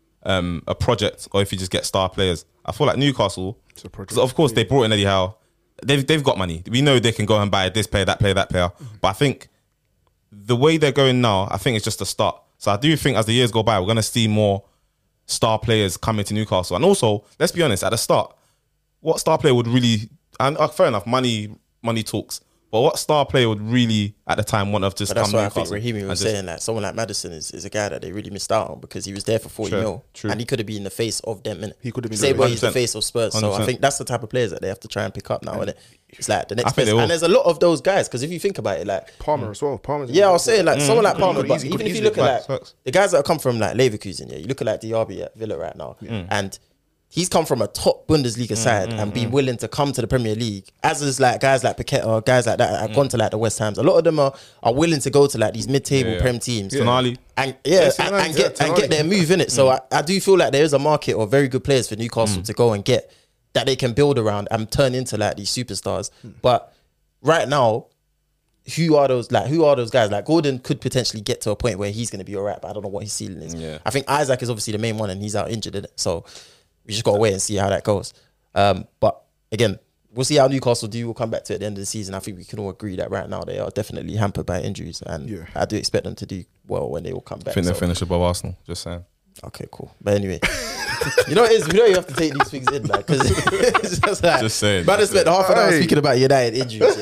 a project or if you just get star players. I feel like Newcastle, because of course they brought in Eddie Howe. They've got money. We know they can go and buy this player, that player, that player. But I think the way they're going now, I think it's just a start. So I do think as the years go by, we're going to see more star players coming to Newcastle. And also, let's be honest, at the start, what star player would really, and fair enough, money talks, but what star player would really at the time want to just come to Newcastle? That's why I think Raheem was saying that someone like Maddison is a guy that they really missed out on because he was there for 40 mil and he could have been the face of them, innit? He could have been Same way he's the face of Spurs. 100%. So I think that's the type of players that they have to try and pick up now, innit? It's like the next best. And there's a lot of those guys because if you think about it, like Palmer as well. Yeah, I was saying like someone like Palmer, but even if you look at like the guys that have come from like Leverkusen, yeah, you look at like Diaby at Villa right now, and he's come from a top Bundesliga side and been willing to come to the Premier League. As is like guys like Paqueta, guys like that have gone to like the West Hams. A lot of them are willing to go to like these mid-table Prem teams. Tonali. And get their move in it. So I do feel like there is a market of very good players for Newcastle to go and get that they can build around and turn into like these superstars. But right now, who are those guys? Like Gordon could potentially get to a point where he's going to be all right, but I don't know what his ceiling is. I think Isaac is obviously the main one and he's out injured in it. So we just got to wait and see how that goes. But again, we'll see how Newcastle do. We'll come back to it at the end of the season. I think we can all agree that right now they are definitely hampered by injuries. And I do expect them to do well when they all come back. I think they'll finish above Arsenal, just saying. Okay, cool. But anyway, you know what it is? You have to take these things in, man. Because it's just like, just saying. Man, I spent half an hour speaking about United injuries.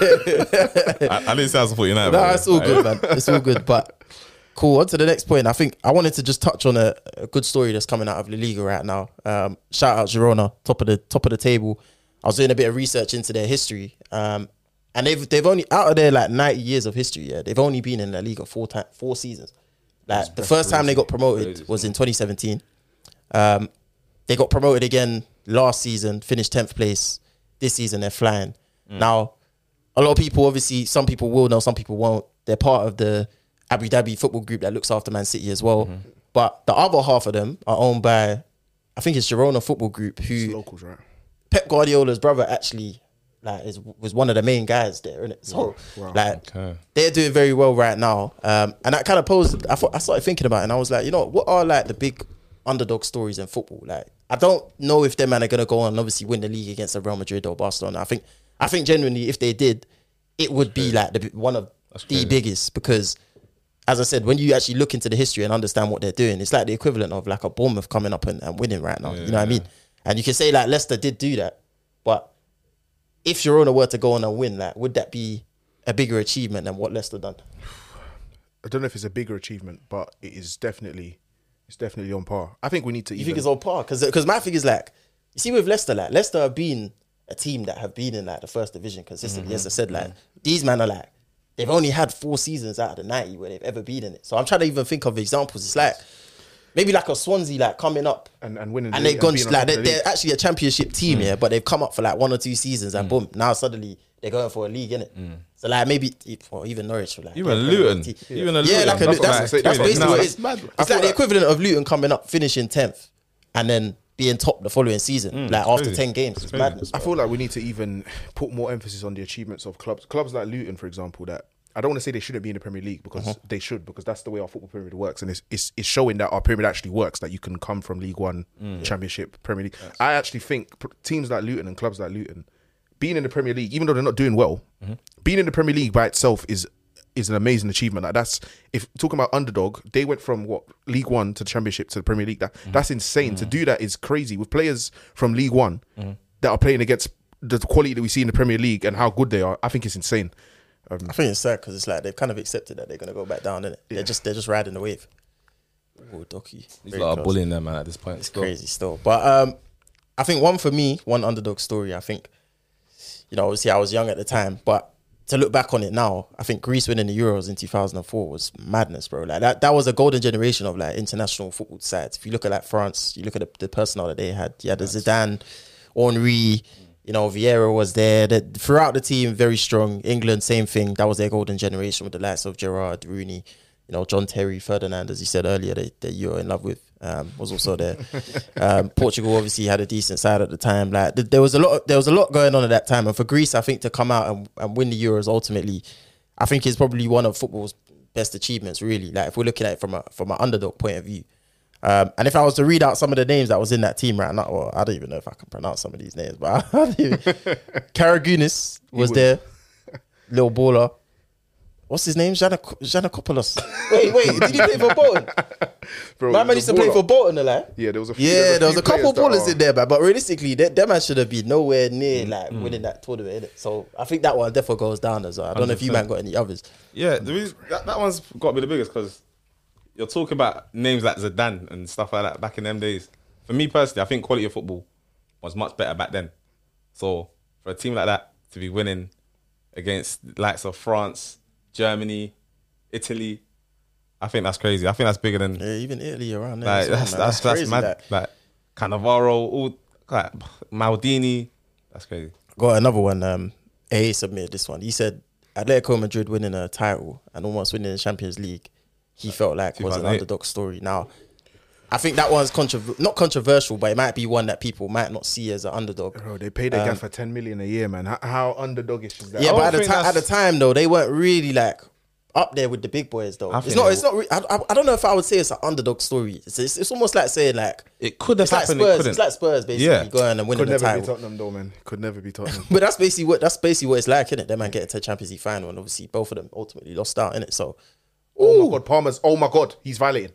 I didn't say I support United. No, it's all good, man. It's all good. But cool, on to the next point. I think I wanted to just touch on a good story that's coming out of La Liga right now. Shout out Girona, top of the table. I was doing a bit of research into their history, and they've only out of their like 90 years of history, they've only been in La Liga 4 seasons. Like the first time they got promoted was in 2017. They got promoted again last season, finished 10th place. This season they're flying. Now, a lot of people, obviously, some people will know, some people won't. They're part of the Abu Dhabi football group that looks after Man City as well. But the other half of them are owned by, I think it's Girona Football Group, who locals, right? Pep Guardiola's brother actually was one of the main guys there, innit? So they're doing very well right now. And that kind of posed. I started thinking about it, and I was like, you know, what are like the big underdog stories in football? Like, I don't know if them man are gonna go on and obviously win the league against a Real Madrid or Barcelona. I think genuinely, if they did, it would be like one of the biggest, because, as I said, when you actually look into the history and understand what they're doing, it's like the equivalent of like a Bournemouth coming up and winning right now. You know what I mean? And you can say like Leicester did do that, but if Girona were to go on and win, like, would that be a bigger achievement than what Leicester done? I don't know if it's a bigger achievement, but it's definitely on par. I think we need to. You think it's on par? Because my thing is like, you see with Leicester, like Leicester have been a team that have been in like the first division consistently. As I said, like these men are like, they've only had 4 seasons out of the 90 where they've ever been in it. So I'm trying to even think of examples. It's like maybe like a Swansea like coming up and winning, and they've gone like they're actually a championship team, but they've come up for like 1 or 2 seasons and boom, now suddenly they're going for a league, innit? So like maybe or even Norwich, like even Luton, that's basically what it is. It's like the equivalent of Luton coming up, finishing 10th, and then being top the following season, like after 10 games. It's madness. I feel like we need to even put more emphasis on the achievements of clubs like Luton, for example, that I don't want to say they shouldn't be in the Premier League, because they should, because that's the way our football pyramid works, and it's showing that our pyramid actually works, that you can come from League One, Championship, Premier League. Yes. I actually think teams like Luton and clubs like Luton being in the Premier League, even though they're not doing well, being in the Premier League by itself is an amazing achievement. Like that's, if talking about underdog, they went from League One to the Championship to the Premier League. That's insane. To do that is crazy with players from League One that are playing against the quality that we see in the Premier League and how good they are. I think it's insane. I think it's sad because it's like they've kind of accepted that they're going to go back down, innit? Yeah. They're just riding the wave. Oh, Docky. He's like a bullying them, man, at this point. It's crazy still. But I think one underdog story, I think, you know, obviously I was young at the time, but to look back on it now, I think Greece winning the Euros in 2004 was madness, bro. Like that was a golden generation of like international football sides. If you look at like France, you look at the personnel that they had. You had the Zidane, Henry, you know, Vieira was there. Throughout the team, very strong. England, same thing. That was their golden generation with the likes of Gerrard, Rooney, you know, John Terry, Ferdinand, as you said earlier, that you're in love with, was also there. Portugal obviously had a decent side at the time. Like there was a lot going on at that time. And for Greece, I think to come out and win the Euros ultimately, I think is probably one of football's best achievements, really. Like if we're looking at it from an underdog point of view. And if I was to read out some of the names that was in that team right now, well, I don't even know if I can pronounce some of these names, but Karagounis was there, little baller. What's his name? Giannakopoulos. Wait, did he play for Bolton? Bro, my man used to play for Bolton, like. Yeah, there was a couple ballers in there, but realistically, that man should have been nowhere near like winning that tournament, innit? So I think that one definitely goes down as well. I don't know if you man got any others. Yeah, that one's got to be the biggest, because you're talking about names like Zidane and stuff like that back in them days. For me personally, I think quality of football was much better back then. So for a team like that to be winning against the likes of France, Germany, Italy, I think that's crazy. I think that's bigger than even Italy around there. Like, that's crazy, mad. Like Cannavaro, all like Maldini. That's crazy. Got another one. A submitted this one. He said Atletico Madrid winning a title and almost winning the Champions League, he felt like was an underdog story. Now, I think that one's not controversial, but it might be one that people might not see as an underdog. Bro, they paid their guy for 10 million a year, man. How underdogish is that? Yeah, but at the time though, they weren't really like up there with the big boys though. It's not. I don't know if I would say it's an underdog story. It's almost like saying like it could have happened. It's like Spurs basically going and winning the title. Could never be Tottenham though, man. Could never be Tottenham. But that's basically what it's like, innit? Them man getting to the Champions League final, and obviously both of them ultimately lost out, innit? So. Oh my God, Palmer's. Oh my God, he's violating.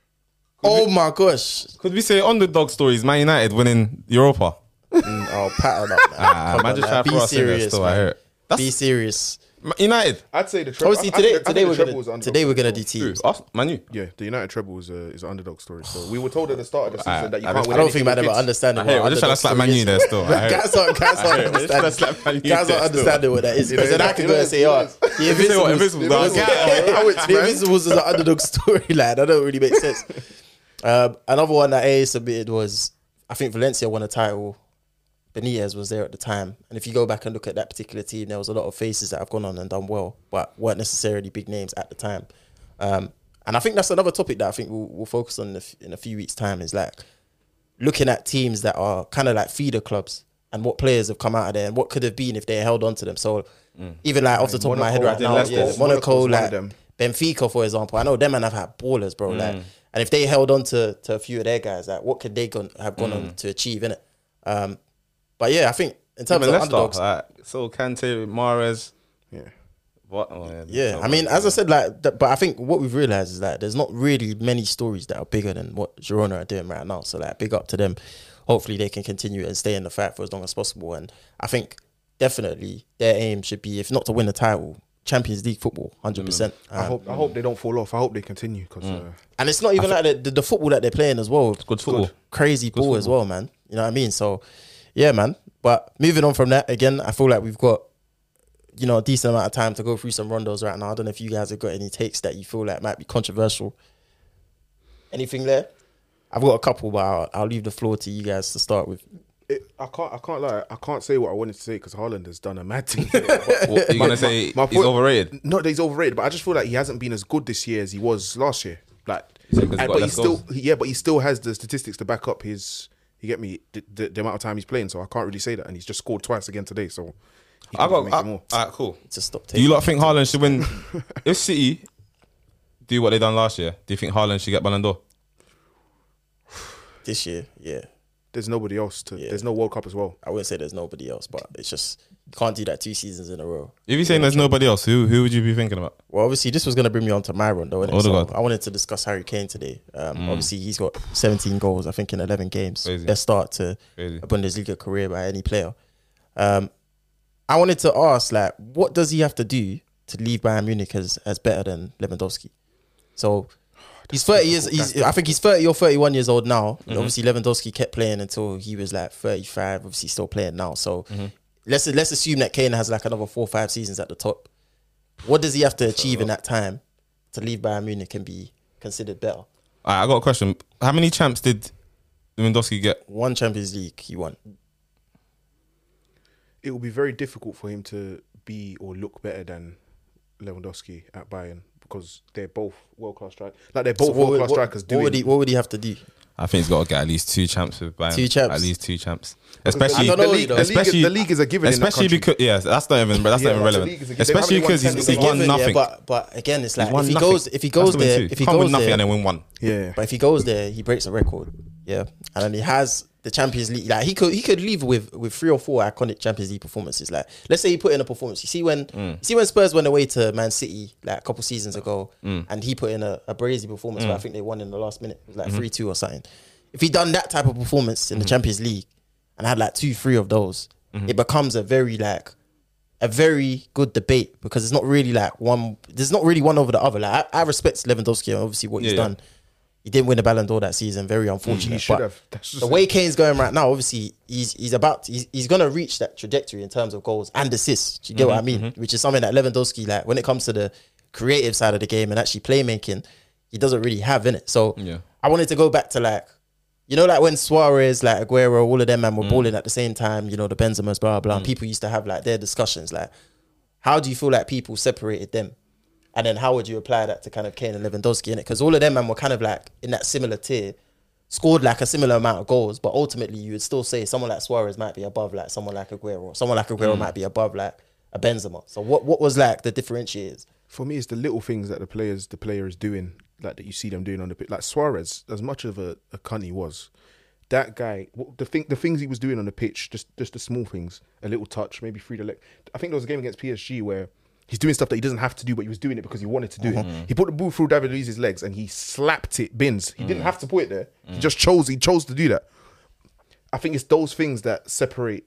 My gosh. Could we say underdog stories? Man United winning Europa. Pattern up, man. Be serious, man. Be serious. United. I'd say the treble. Obviously, today we're gonna do teams. Man U. Yeah, the United treble is an underdog story. So we were told at the start of the season that you can't win. I don't think man ever understanding. We're just trying to slap Man U there still. Guys aren't understanding what that is. Because then I can go and say, the Invincibles is an underdog storyline. That don't really make sense. Another one that A submitted was, I think Valencia won a title. Benitez was there at the time. And if you go back and look at that particular team, there was a lot of faces that have gone on and done well, but weren't necessarily big names at the time. And I think that's another topic that I think we'll focus on in a few weeks' time, is like looking at teams that are kind of like feeder clubs and what players have come out of there and what could have been if they held on to them. So even like off the top of my head right now, Monaco, like Benfica, for example, I know them and I've had ballers, bro. Like, and if they held on to a few of their guys, like what could they have gone on to achieve, innit? But yeah, I think in terms of underdogs, so Kante, Mahrez, I mean, as I said, like, but I think what we've realized is that there's not really many stories that are bigger than what Girona are doing right now. So like, big up to them. Hopefully, they can continue and stay in the fight for as long as possible. And I think definitely their aim should be, if not to win the title, Champions League football, 100%. I hope they don't fall off. I hope they continue and it's not even like the football that they're playing as well. It's good football, crazy ball football as well, man. You know what I mean? So yeah, man. But moving on from that, again, I feel like we've got, you know, a decent amount of time to go through some rondos right now. I don't know if you guys have got any takes that you feel like might be controversial. Anything there? I've got a couple, but I'll leave the floor to you guys to start with. I can't lie. I can't say what I wanted to say because Haaland has done a mad thing. You're gonna say he's overrated? Not that he's overrated, but I just feel like he hasn't been as good this year as he was last year. Like, but he still has the statistics to back up his. You get me? The amount of time he's playing, so I can't really say that. And he's just scored twice again today, so all right, cool. Just stop. Do you lot think Haaland should win? If City do what they done last year, do you think Haaland should get Ballon d'Or this year? Yeah. There's nobody else to. Yeah. There's no World Cup as well. I wouldn't say there's nobody else, but it's just you can't do that 2 seasons in a row. If you're saying there's nobody else, who would you be thinking about? Well, obviously this was going to bring me on to my run, though. So I wanted to discuss Harry Kane today. Obviously he's got 17 goals, I think, in 11 games. Crazy. Best start to a Bundesliga career by any player. I wanted to ask, like, what does he have to do to leave Bayern Munich as better than Lewandowski? So he's 30 years. I think he's 30 or 31 years old now. Obviously, Lewandowski kept playing until he was like 35. Obviously, still playing now. So let's assume that Kane has like another 4 or 5 seasons at the top. What does he have to achieve in that time to leave Bayern Munich and be considered better? All right, I got a question. How many champs did Lewandowski get? 1 Champions League he won. It will be very difficult for him to be or look better than Lewandowski at Bayern because they're both world-class strikers. Like, they're both world-class strikers. What would he have to do? I think he's got to get at least 2 champs with Bayern. 2 champs? At least 2 champs. Especially the league is a given. Especially because that's not even relevant. Especially because he's won nothing. But again, it's like if he goes there, nothing and then win 1. Yeah. But if he goes there, he breaks a record. Yeah, and then he has the Champions League. Like, he could leave with 3 or 4 iconic Champions League performances. Like, let's say he put in a performance. You see when Spurs went away to Man City like a couple seasons ago, and he put in a brazy performance where I think they won in the last minute, it was like 3-2 or something. If he done that type of performance in the Champions League and had like 2-3 of those, it becomes a very good debate because it's not really like one. There's not really one over the other. Like, I respect Lewandowski and obviously what he's done. He didn't win the Ballon d'Or that season. Very unfortunate. He should have. The way Kane's going right now, obviously, he's going to reach that trajectory in terms of goals and assists. Do you get what I mean? Which is something that Lewandowski, like, when it comes to the creative side of the game and actually playmaking, he doesn't really have in it. So I wanted to go back to, like, you know, like when Suarez, like Aguero, all of them man were balling at the same time, you know, the Benzemas, blah, blah, and people used to have like their discussions. Like, how do you feel like people separated them? And then how would you apply that to kind of Kane and Lewandowski in it? Because all of them man were kind of like in that similar tier, scored like a similar amount of goals, but ultimately you would still say someone like Suarez might be above like someone like Aguero. Someone like Aguero might be above like a Benzema. So what was like the differentiators? For me, it's the little things that the player is doing, like that you see them doing on the pitch. Like Suarez, as much of a cunt he was, that guy, the things he was doing on the pitch, just the small things, a little touch, maybe free the leg. I think there was a game against PSG where he's doing stuff that he doesn't have to do, but he was doing it because he wanted to do it. He put the ball through David Luiz's legs and he slapped it bins. He didn't have to put it there. He just chose to do that. I think it's those things that separate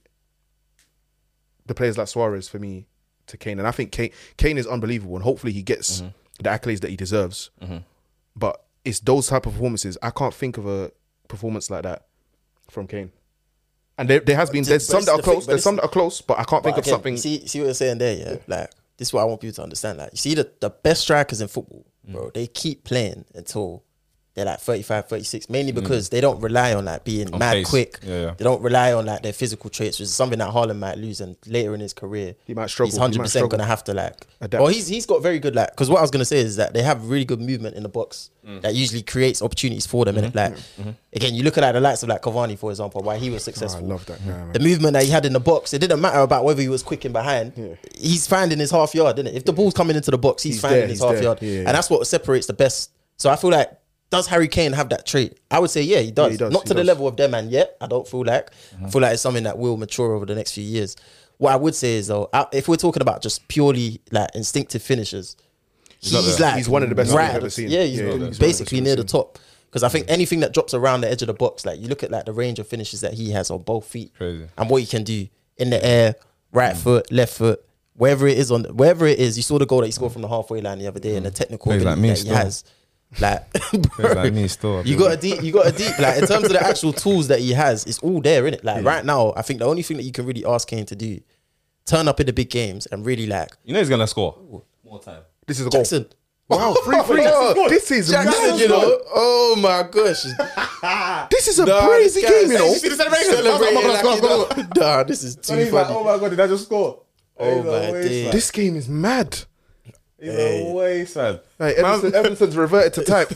the players like Suarez for me to Kane. And I think Kane is unbelievable and hopefully he gets the accolades that he deserves. But it's those type of performances. I can't think of a performance like that from Kane. And there's some that are close. There's some that are close, but I can't think of something. See what you're saying there, yeah? Like, this is what I want people to understand. Like, you see the best strikers in football, bro, they keep playing until they're like 35, 36, mainly because they don't rely on like being mad pace. quick. Yeah. They don't rely on like their physical traits, which is something that Haaland might lose. And later in his career, He might struggle. He's He might 100% struggle. going to have to like Adapt. Well, he's got very good like, because what I was going to say is that they have really good movement in the box that usually creates opportunities for them. And like again, you look at like the likes of like Cavani, for example, why he was Oh, I successful. love that guy, man. The movement that he had in the box, it didn't matter about whether he was quick in behind. Yeah. He's finding his half yard, didn't it? If the ball's coming into the box, he's finding there, his he's half there. yard. Yeah. And that's what separates the best. So I feel like, does Harry Kane have that trait? I would say, yeah, he does. he does, Not he to the does. level of them, man, yet. I don't feel like. I feel like it's something that will mature over the next few years. What I would say is, though, if we're talking about just purely like instinctive finishers, he's like He's one of the best right I've at ever the- seen. Yeah, he's Yeah, he's one of the basically best near I've the ever top. Because I think anything that drops around the edge of the box, like you look at like the range of finishes that he has on both feet, Crazy. and what he can do in the air, right foot, left foot, wherever it is. You saw the goal that he scored from the halfway line the other day, and the technical Plays ability like me that he still. has. Like, bro, like me still, you got a deep like in terms of the actual tools that he has, it's all there, innit? Like right now, I think the only thing that you can really ask Kane to do, turn up in the big games and really like You know he's gonna score more time. This is a goal. Jackson. Wow, 3-3. This is Jackson, mad, you know. Oh my gosh. This is a crazy game, you know. See the celebration? Celebrating like, you know. Nah, this is too funny. my god, did I just score? Oh my days. This game is mad. He's a waste, man. Like, Evanson's reverted to type.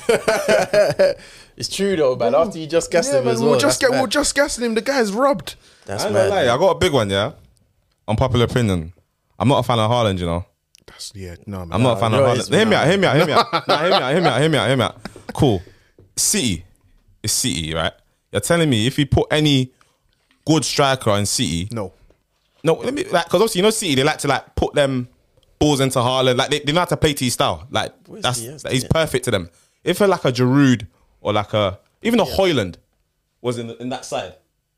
It's true though, man. After you just gassed him man, as we well. were just that's we were mad. just gassing him. The guy's rubbed. That's I ain't gonna mad. lie, man. I got a big one, yeah. Unpopular opinion. I'm not a fan of Haaland, you know. That's no man. I'm not a fan you of know Haaland. it's- Hear me out. Nah, hear me out. Cool. City. It's City, right? You're telling me if you put any good striker in City, No. let me like, because obviously you know City, they like to like put them balls into Haaland, like they know how to play to his style. Like Diaz, he's yeah. perfect to them. If a like a Giroud or like a even a Højlund was in that side,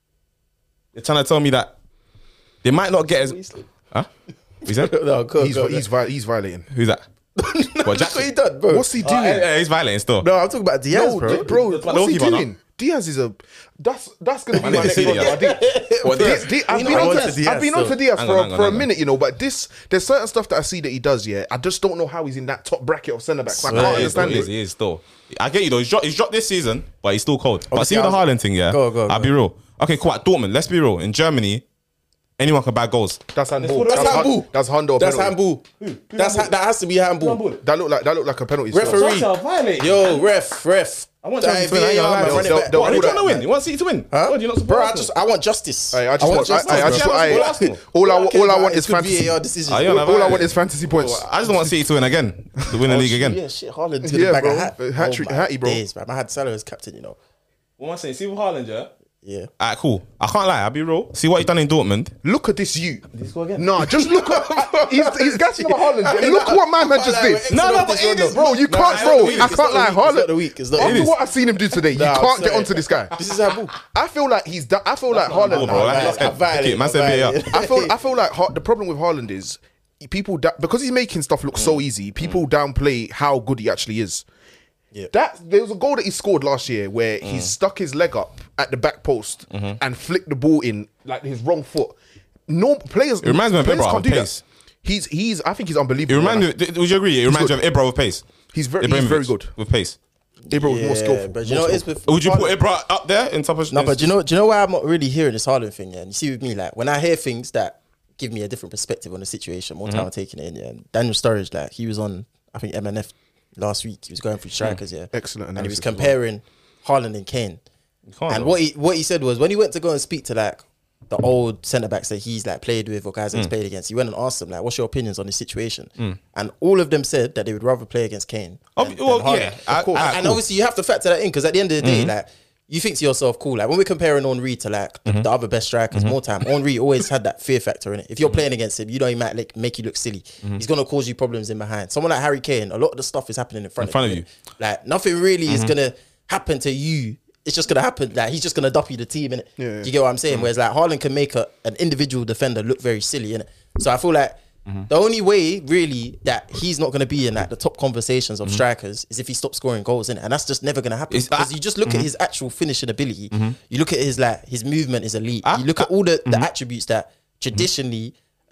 you're trying to tell me that they might not get as huh? He said, No, go, He's go, he's violating. who's that? What, Look Jackson? what he done, bro. What's he doing? Yeah, he's violating still. No, I'm talking about Diaz, No, bro. bro, That's what's he goalkeeper, no? doing? Diaz is a that's gonna be my nigga next City, one. yeah. What, Diaz? I've know, I want to Diaz been on to still. Diaz Hang for on, a minute, you know, but there's certain stuff that I see that he does. Yeah, I just don't know how he's in that top bracket of centre backs. I Swear. can't He is, though, understand he it. is still. I get you though. He's dropped this season, but he's still cold. But Obviously, see with the I was- Haaland thing, yeah. Go. I'll be real. Okay, cool. At Dortmund, let's be real. In Germany, anyone can bag goals. That's handball. That's handball. That's handball. That's penalty. handball. That has to be handball. That looked like a penalty. Referee. violate. Yo, ref. I want Chelsea to win. I ain't gonna lie, man, though. run it They'll- back. they'll- What, are you they'll- trying to win? You want City to win? Huh? What, do you not support Bro, Arsenal? I want justice. I just want Arsenal. all I care want about is fantasy. VAR decisions. Are you on a All I violate? want is fantasy points. I just don't want City to win again, to win the league again. Yeah, shit. Haaland's gonna Yeah, bag bro. a hat. Hat-trick, my hatty, bro. days, man. I had Salah as captain, you know. What am I saying? See with Haaland, yeah. Yeah. Alright, cool. I can't lie. I'll be real. See what he done in Dortmund. Look at this you. Did he score again? Nah, just look at he's gassing on Haaland. Look what my man just did. No, but it is, Bro, you can't, bro. I can't lie. It's not the Haaland. week. It's not the After week. what I've seen him do today, you Nah, I'm can't get sorry. onto this guy. This is handball. I feel like he's done. I feel like Haaland. bro. Violate, That's violate, man said violate. VAR. I feel like the problem with Haaland is people because he's making stuff look so easy. People downplay how good he actually is. Yeah. There was a goal that he scored last year where he stuck his leg up at the back post and flicked the ball in like his wrong foot. No players. It reminds me of players Ibra can't with do pace. that. He's. I think he's It unbelievable. reminds me. Would you agree? It reminds you of Ibra with pace. He's very Ibrahimovic good. with pace. Ibra was more skillful. But you know what it is with Would you put Haaland? Ibra up there in top of? No, but do you know why I'm not really hearing this Haaland thing? Yeah, and you see with me, like when I hear things that give me a different perspective on the situation, more time I'm taking it in. Yeah, and Daniel Sturridge, like he was on, I think MNF last week. He was going through strikers. Yeah, Excellent and he was analysis as well. comparing Haaland and Kane. can't, And though. what he said was when he went to go and speak to like the old centre backs that he's like played with or guys that he's played against, he went and asked them like, "What's your opinions on this situation?" And all of them said that they would rather play against Kane. Oh, than well, Haaland. yeah, Of course. alright, And cool. obviously you have to factor that in because at the end of the day, like you think to yourself, cool, like when we're comparing Henry to like the other best strikers, more time, Henry always had that fear factor in it. If you're playing against him, you know he might like make you look silly. He's gonna cause you problems in behind. Someone like Harry Kane, a lot of the stuff is happening in front of you. Like nothing really is gonna happen to you. It's just gonna happen. Like he's just gonna dup you the team, innit? Yeah. Do you get what I'm saying? Whereas like Haaland can make an individual defender look very silly, innit? So I feel like the only way really that he's not gonna be in like the top conversations of strikers is if he stops scoring goals, innit? And that's just never gonna happen. It's- Because you just look at his actual finishing ability. You look at his movement is elite. You look at all the attributes that traditionally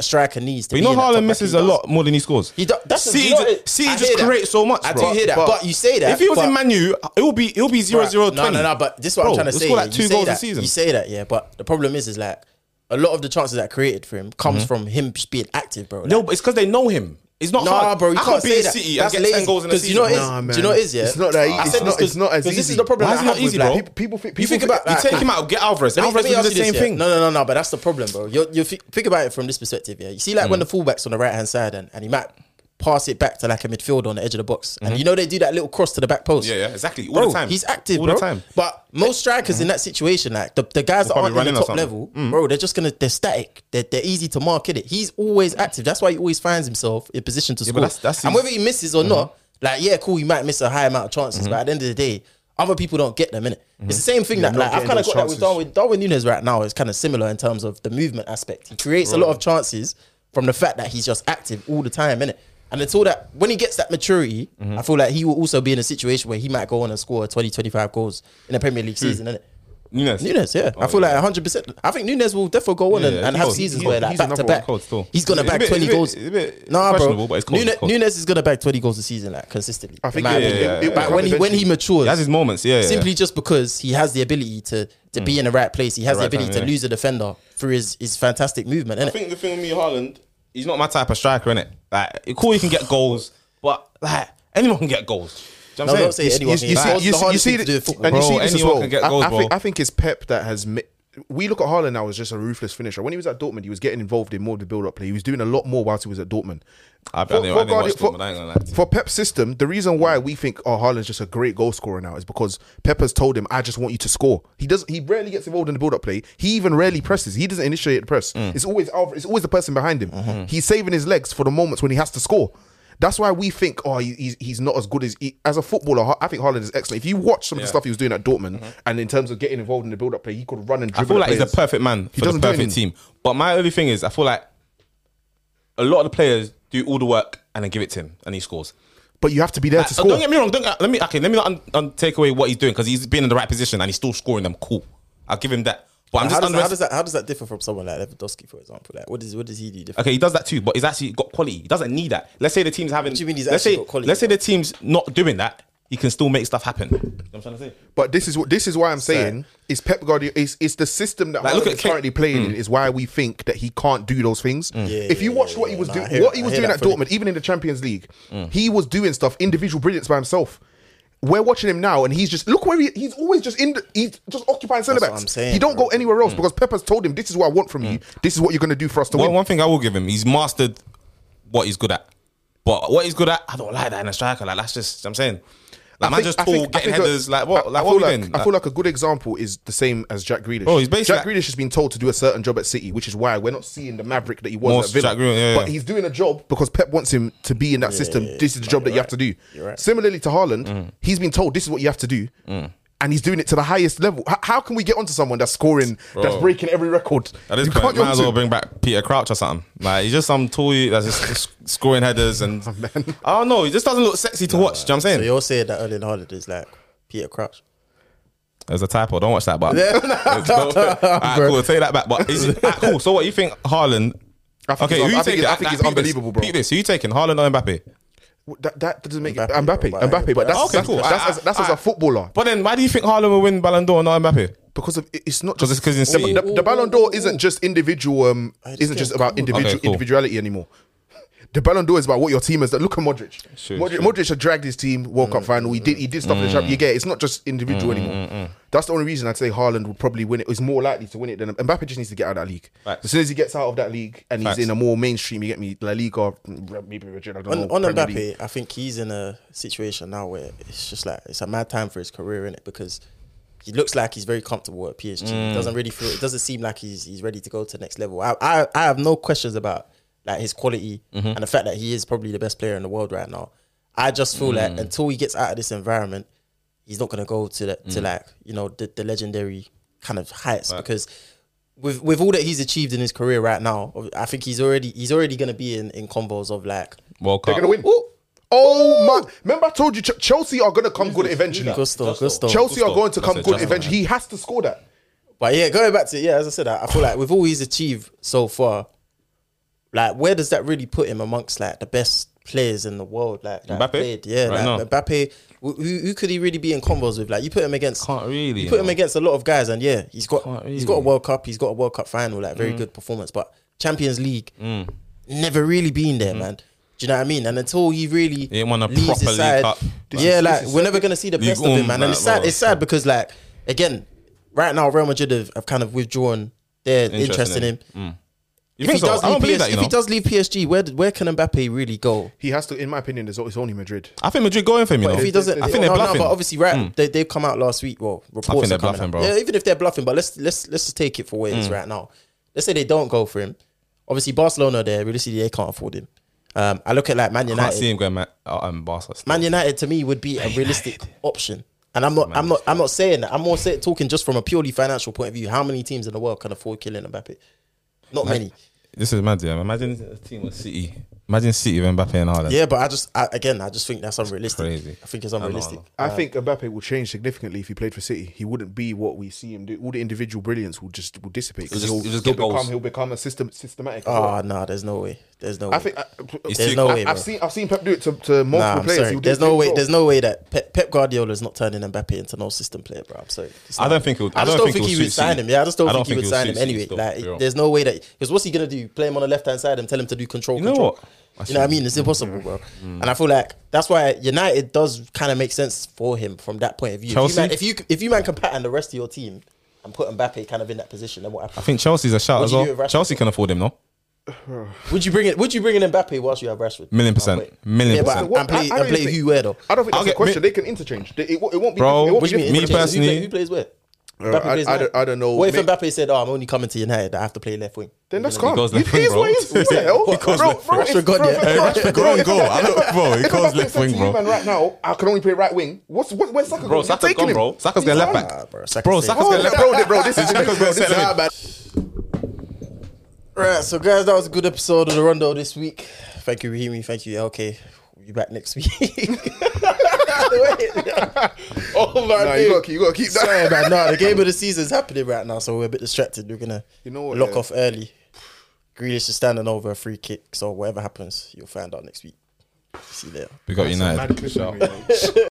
a striker needs to. But you know, Haaland misses a lot more than he scores. He does. That's City just create so much. I bro. do hear that, but you say that. If he was in Man U, it will be 0-0-20. No. But this is what I'm trying to say. Score like 2 goals that, a season. You say that, yeah. But the problem is like a lot of the chances that created for him comes from him just being active, bro. Like, no, but it's because they know him. It's not hard. Bro, you can't be say in that. City That's and get 10 goals in a season. Do you know what it is? Yeah, it's not that. It's not as easy. This is the problem. Why is it not easy, bro? People think about you take him out, get Alvarez. Alvarez will do the same thing. No. But that's the problem, bro. You think about it from this perspective. Yeah, you see, like when the fullback's on the right hand side and he might pass it back to like a midfielder on the edge of the box, and you know they do that little cross to the back post. Yeah, exactly. All the time. He's active, all bro. the time. But most strikers in that situation, like the guys that aren't in the top level, bro, they're static. They're easy to mark, innit? He's always active. That's why he always finds himself in position to score. And whether he misses or not, like, yeah, cool, he might miss a high amount of chances, but at the end of the day, other people don't get them, innit? It's the same thing that, like, I've kind of got that with Darwin Núñez right now. It's kind of similar in terms of the movement aspect. He creates a lot of chances from the fact that he's just active all the time, innit? And until that, when he gets that maturity, I feel like he will also be in a situation where he might go on and score 20, 25 goals in a Premier League season, innit? Núñez, yeah. I feel like 100%. I think Núñez will definitely go on and have seasons where, like, back to back, he's going to bag 20 goals. Nah, bro. Núñez is going to bag 20 goals a season, like, consistently. I think when he matures, he has his moments, simply just because he has the ability to be in the right place, he has the ability to lose a defender through his fantastic movement, innit? I think the thing with me, Haaland, he's not my type of striker, innit? Like, cool, he can get goals, but like anyone can get goals. Do you know what I'm saying? You see this as well. I think it's Pep that has. We look at Haaland now as just a ruthless finisher. When he was at Dortmund, he was getting involved in more of the build-up play. He was doing a lot more whilst he was at Dortmund. For Pep's system, the reason why we think Haaland's just a great goal scorer now is because Pep has told him, "I just want you to score." He rarely gets involved in the build-up play. He even rarely presses. He doesn't initiate the press. It's always the person behind him. He's saving his legs for the moments when he has to score. That's why we think, he's not as good as a footballer. I think Haaland is excellent. If you watch some of the stuff he was doing at Dortmund, and in terms of getting involved in the build-up play, he could run and dribble. I feel like he's a perfect man for the perfect team. But my only thing is, I feel like a lot of the players do all the work and then give it to him, and he scores. But you have to be there to score. Don't get me wrong. Let me not take away what he's doing, because he's been in the right position and he's still scoring them. Cool, I'll give him that. But how does that differ from someone like Lewandowski, for example? Like, what does he do different? Okay, he does that too, but he's actually got quality. He doesn't need that. Let's say the team's having. What do you mean he's actually got quality? Let's say the team's not doing that. He can still make stuff happen. You know what I'm trying to say? But this is why I'm saying is Pep Guardiola is the system that Haaland is currently playing in is why we think that he can't do those things. If you watch what he was doing at Dortmund, even in the Champions League, he was doing stuff, individual brilliance by himself. We're watching him now, and he's just look where he's always just he's just occupying centre backs. He don't go anywhere else because Pep has told him, "This is what I want from you. This is what you're going to do for us to win." One thing I will give him, he's mastered what he's good at. But what he's good at, I don't like that in a striker. Like, that's just, I'm saying, like, man, just tall, getting headers. Like, what? Like, what are we doing? I feel like a good example is the same as Jack Grealish. Oh, he's basically Jack Grealish has been told to do a certain job at City, which is why we're not seeing the maverick that he was at Villa. But he's doing a job because Pep wants him to be in that system. This is the job that you have to do. Similarly to Haaland, he's been told this is what you have to do. And he's doing it to the highest level. How can we get onto someone that's scoring, that's breaking every record? At this point, might as well bring back Peter Crouch or something. Like, he's just some toy that's just scoring headers, and I don't know. He just doesn't look sexy to watch. Do you know what I'm saying? So you're saying that Erling Haaland is like Peter Crouch? There's a typo. Don't watch that, but cool. Take that back. But cool. So what you think, Haaland? I think he's unbelievable, bro. Who you taking, Haaland or Mbappe? That doesn't make Mbappe, but that's cool. That's as a footballer. But then, why do you think Haaland will win Ballon d'Or and not Mbappe? Because it's not just because in City. The Ballon d'Or isn't just individual. Isn't just about individuality anymore. The Ballon d'Or is about what your team has done. Look at Modric. Modric had dragged his team World Cup final. He did stuff in the champ. You get it. It's not just individual anymore. That's the only reason I'd say Haaland would probably win it. Is more likely to win it than Mbappe. Just needs to get out of that league. Facts. As soon as he gets out of that league and he's in a more mainstream, you get me, La Liga, maybe I don't know. On Mbappe, I think he's in a situation now where it's just like it's a mad time for his career, innit? Because he looks like he's very comfortable at PSG. It doesn't really feel. It doesn't seem like he's ready to go to the next level. I have no questions about like his quality and the fact that he is probably the best player in the world right now. I just feel like until he gets out of this environment, he's not gonna go to like, you know, the legendary kind of heights, because with all that he's achieved in his career right now, I think he's already gonna be in convos of like World Cup. They're gonna win. Ooh. Oh man! Remember I told you Chelsea are gonna come good eventually. Gusto. Chelsea are going to come good eventually. He has to score that. But yeah, going back to as I said, I feel like with all he's achieved so far, like, where does that really put him amongst like the best players in the world? Like that Mbappe? played, yeah, Right now. like Mbappe. Who could he really be in combos with? Like you put him against, Can't really. you put him against a lot of guys, and yeah, he's got Can't a World Cup, he's got a World Cup final, like very good performance, but Champions League never really been there, man. Do you know what I mean? And until he really He ain't won a leaves proper his League side, Cup. we're never gonna see the best of him, man. And it's sad. It's sad because like again, right now Real Madrid have kind of withdrawn their interest in him. You think so? I don't believe that, you if know. he does leave PSG, where can Mbappe really go? He has to, in my opinion, it's only Madrid. I think Madrid going for him, you know. If he doesn't, I think they're bluffing. but obviously, they've come out last week. Well, reports they're are coming bluffing, out. bro. Yeah, even if they're bluffing, but let's just take it for what it is right now. Let's say they don't go for him. Obviously, Barcelona, realistically, they can't afford him. I look at like Man I can't United. see him going Barca. Still. Man United to me would be a realistic option. And I'm not saying that. I'm more talking just from a purely financial point of view. How many teams in the world can afford Kylian Mbappe? Not many. This is mad, yeah. Imagine a team with City. Imagine City with Mbappe and Haaland. Yeah, but I just think that's unrealistic. Crazy. I think it's unrealistic. I think Mbappe will change significantly if he played for City. He wouldn't be what we see him do. All the individual brilliance will dissipate. He'll just get goals. He'll become a systematic. Oh no, there's no way. There's no way. I think there's no way. I've seen Pep do it to multiple players. Sorry. There's no way. There's no way that Pep Guardiola is not turning Mbappe into no system player, bro. I'm sorry. I don't think. I just don't think he would sign him. Yeah, I just don't think he would sign him anyway. Still, like, there's no way that because what's he gonna do? Play him on the left hand side and tell him to do control. You know what? You know what I mean? It's impossible, bro. And I feel like that's why United does kind of make sense for him from that point of view. Chelsea? If you man can pattern the rest of your team and put Mbappe kind of in that position, then what happens? I think Chelsea's a shout What as do you do well. with Rashford? Chelsea can afford him, no? Would you bring in Mbappe whilst you have Rashford? $1,000,000. $1,000,000. But and play who where though? I don't think that's Okay, a question. They can interchange. It won't be. Bro, it won't what be do you mean? difficult. Me personally- who plays where? I don't know. What if Mbappe said, "Oh, I'm only coming to United. I have to play left wing"? Then that's He calm. goes He left wing, is bro. what he is. What the hell? He goes left wing. Rashford gone, yeah. Hey, Rashford, go and go. I don't, bro. He If goes Mbappe left said wing, to you, man, bro. right now, I can only play right wing. Where's Saka? Bro, Saka's gone, bro. Saka's going left back. Bro, Bro, Saka's going left back. Bro, this is Saka's going this is left back. Right, so guys, that was a good episode of the Rondo this week. Thank you, Rahimi. Thank you, LK. We'll be back next week. Oh my Nah, God. you gotta keep that. Sorry, man. No, the game of the season is happening right now, so we're a bit distracted. We're gonna lock off early. Grealish is standing over a free kick, so whatever happens, you'll find out next week. See you later. We got United. Mad clip, man.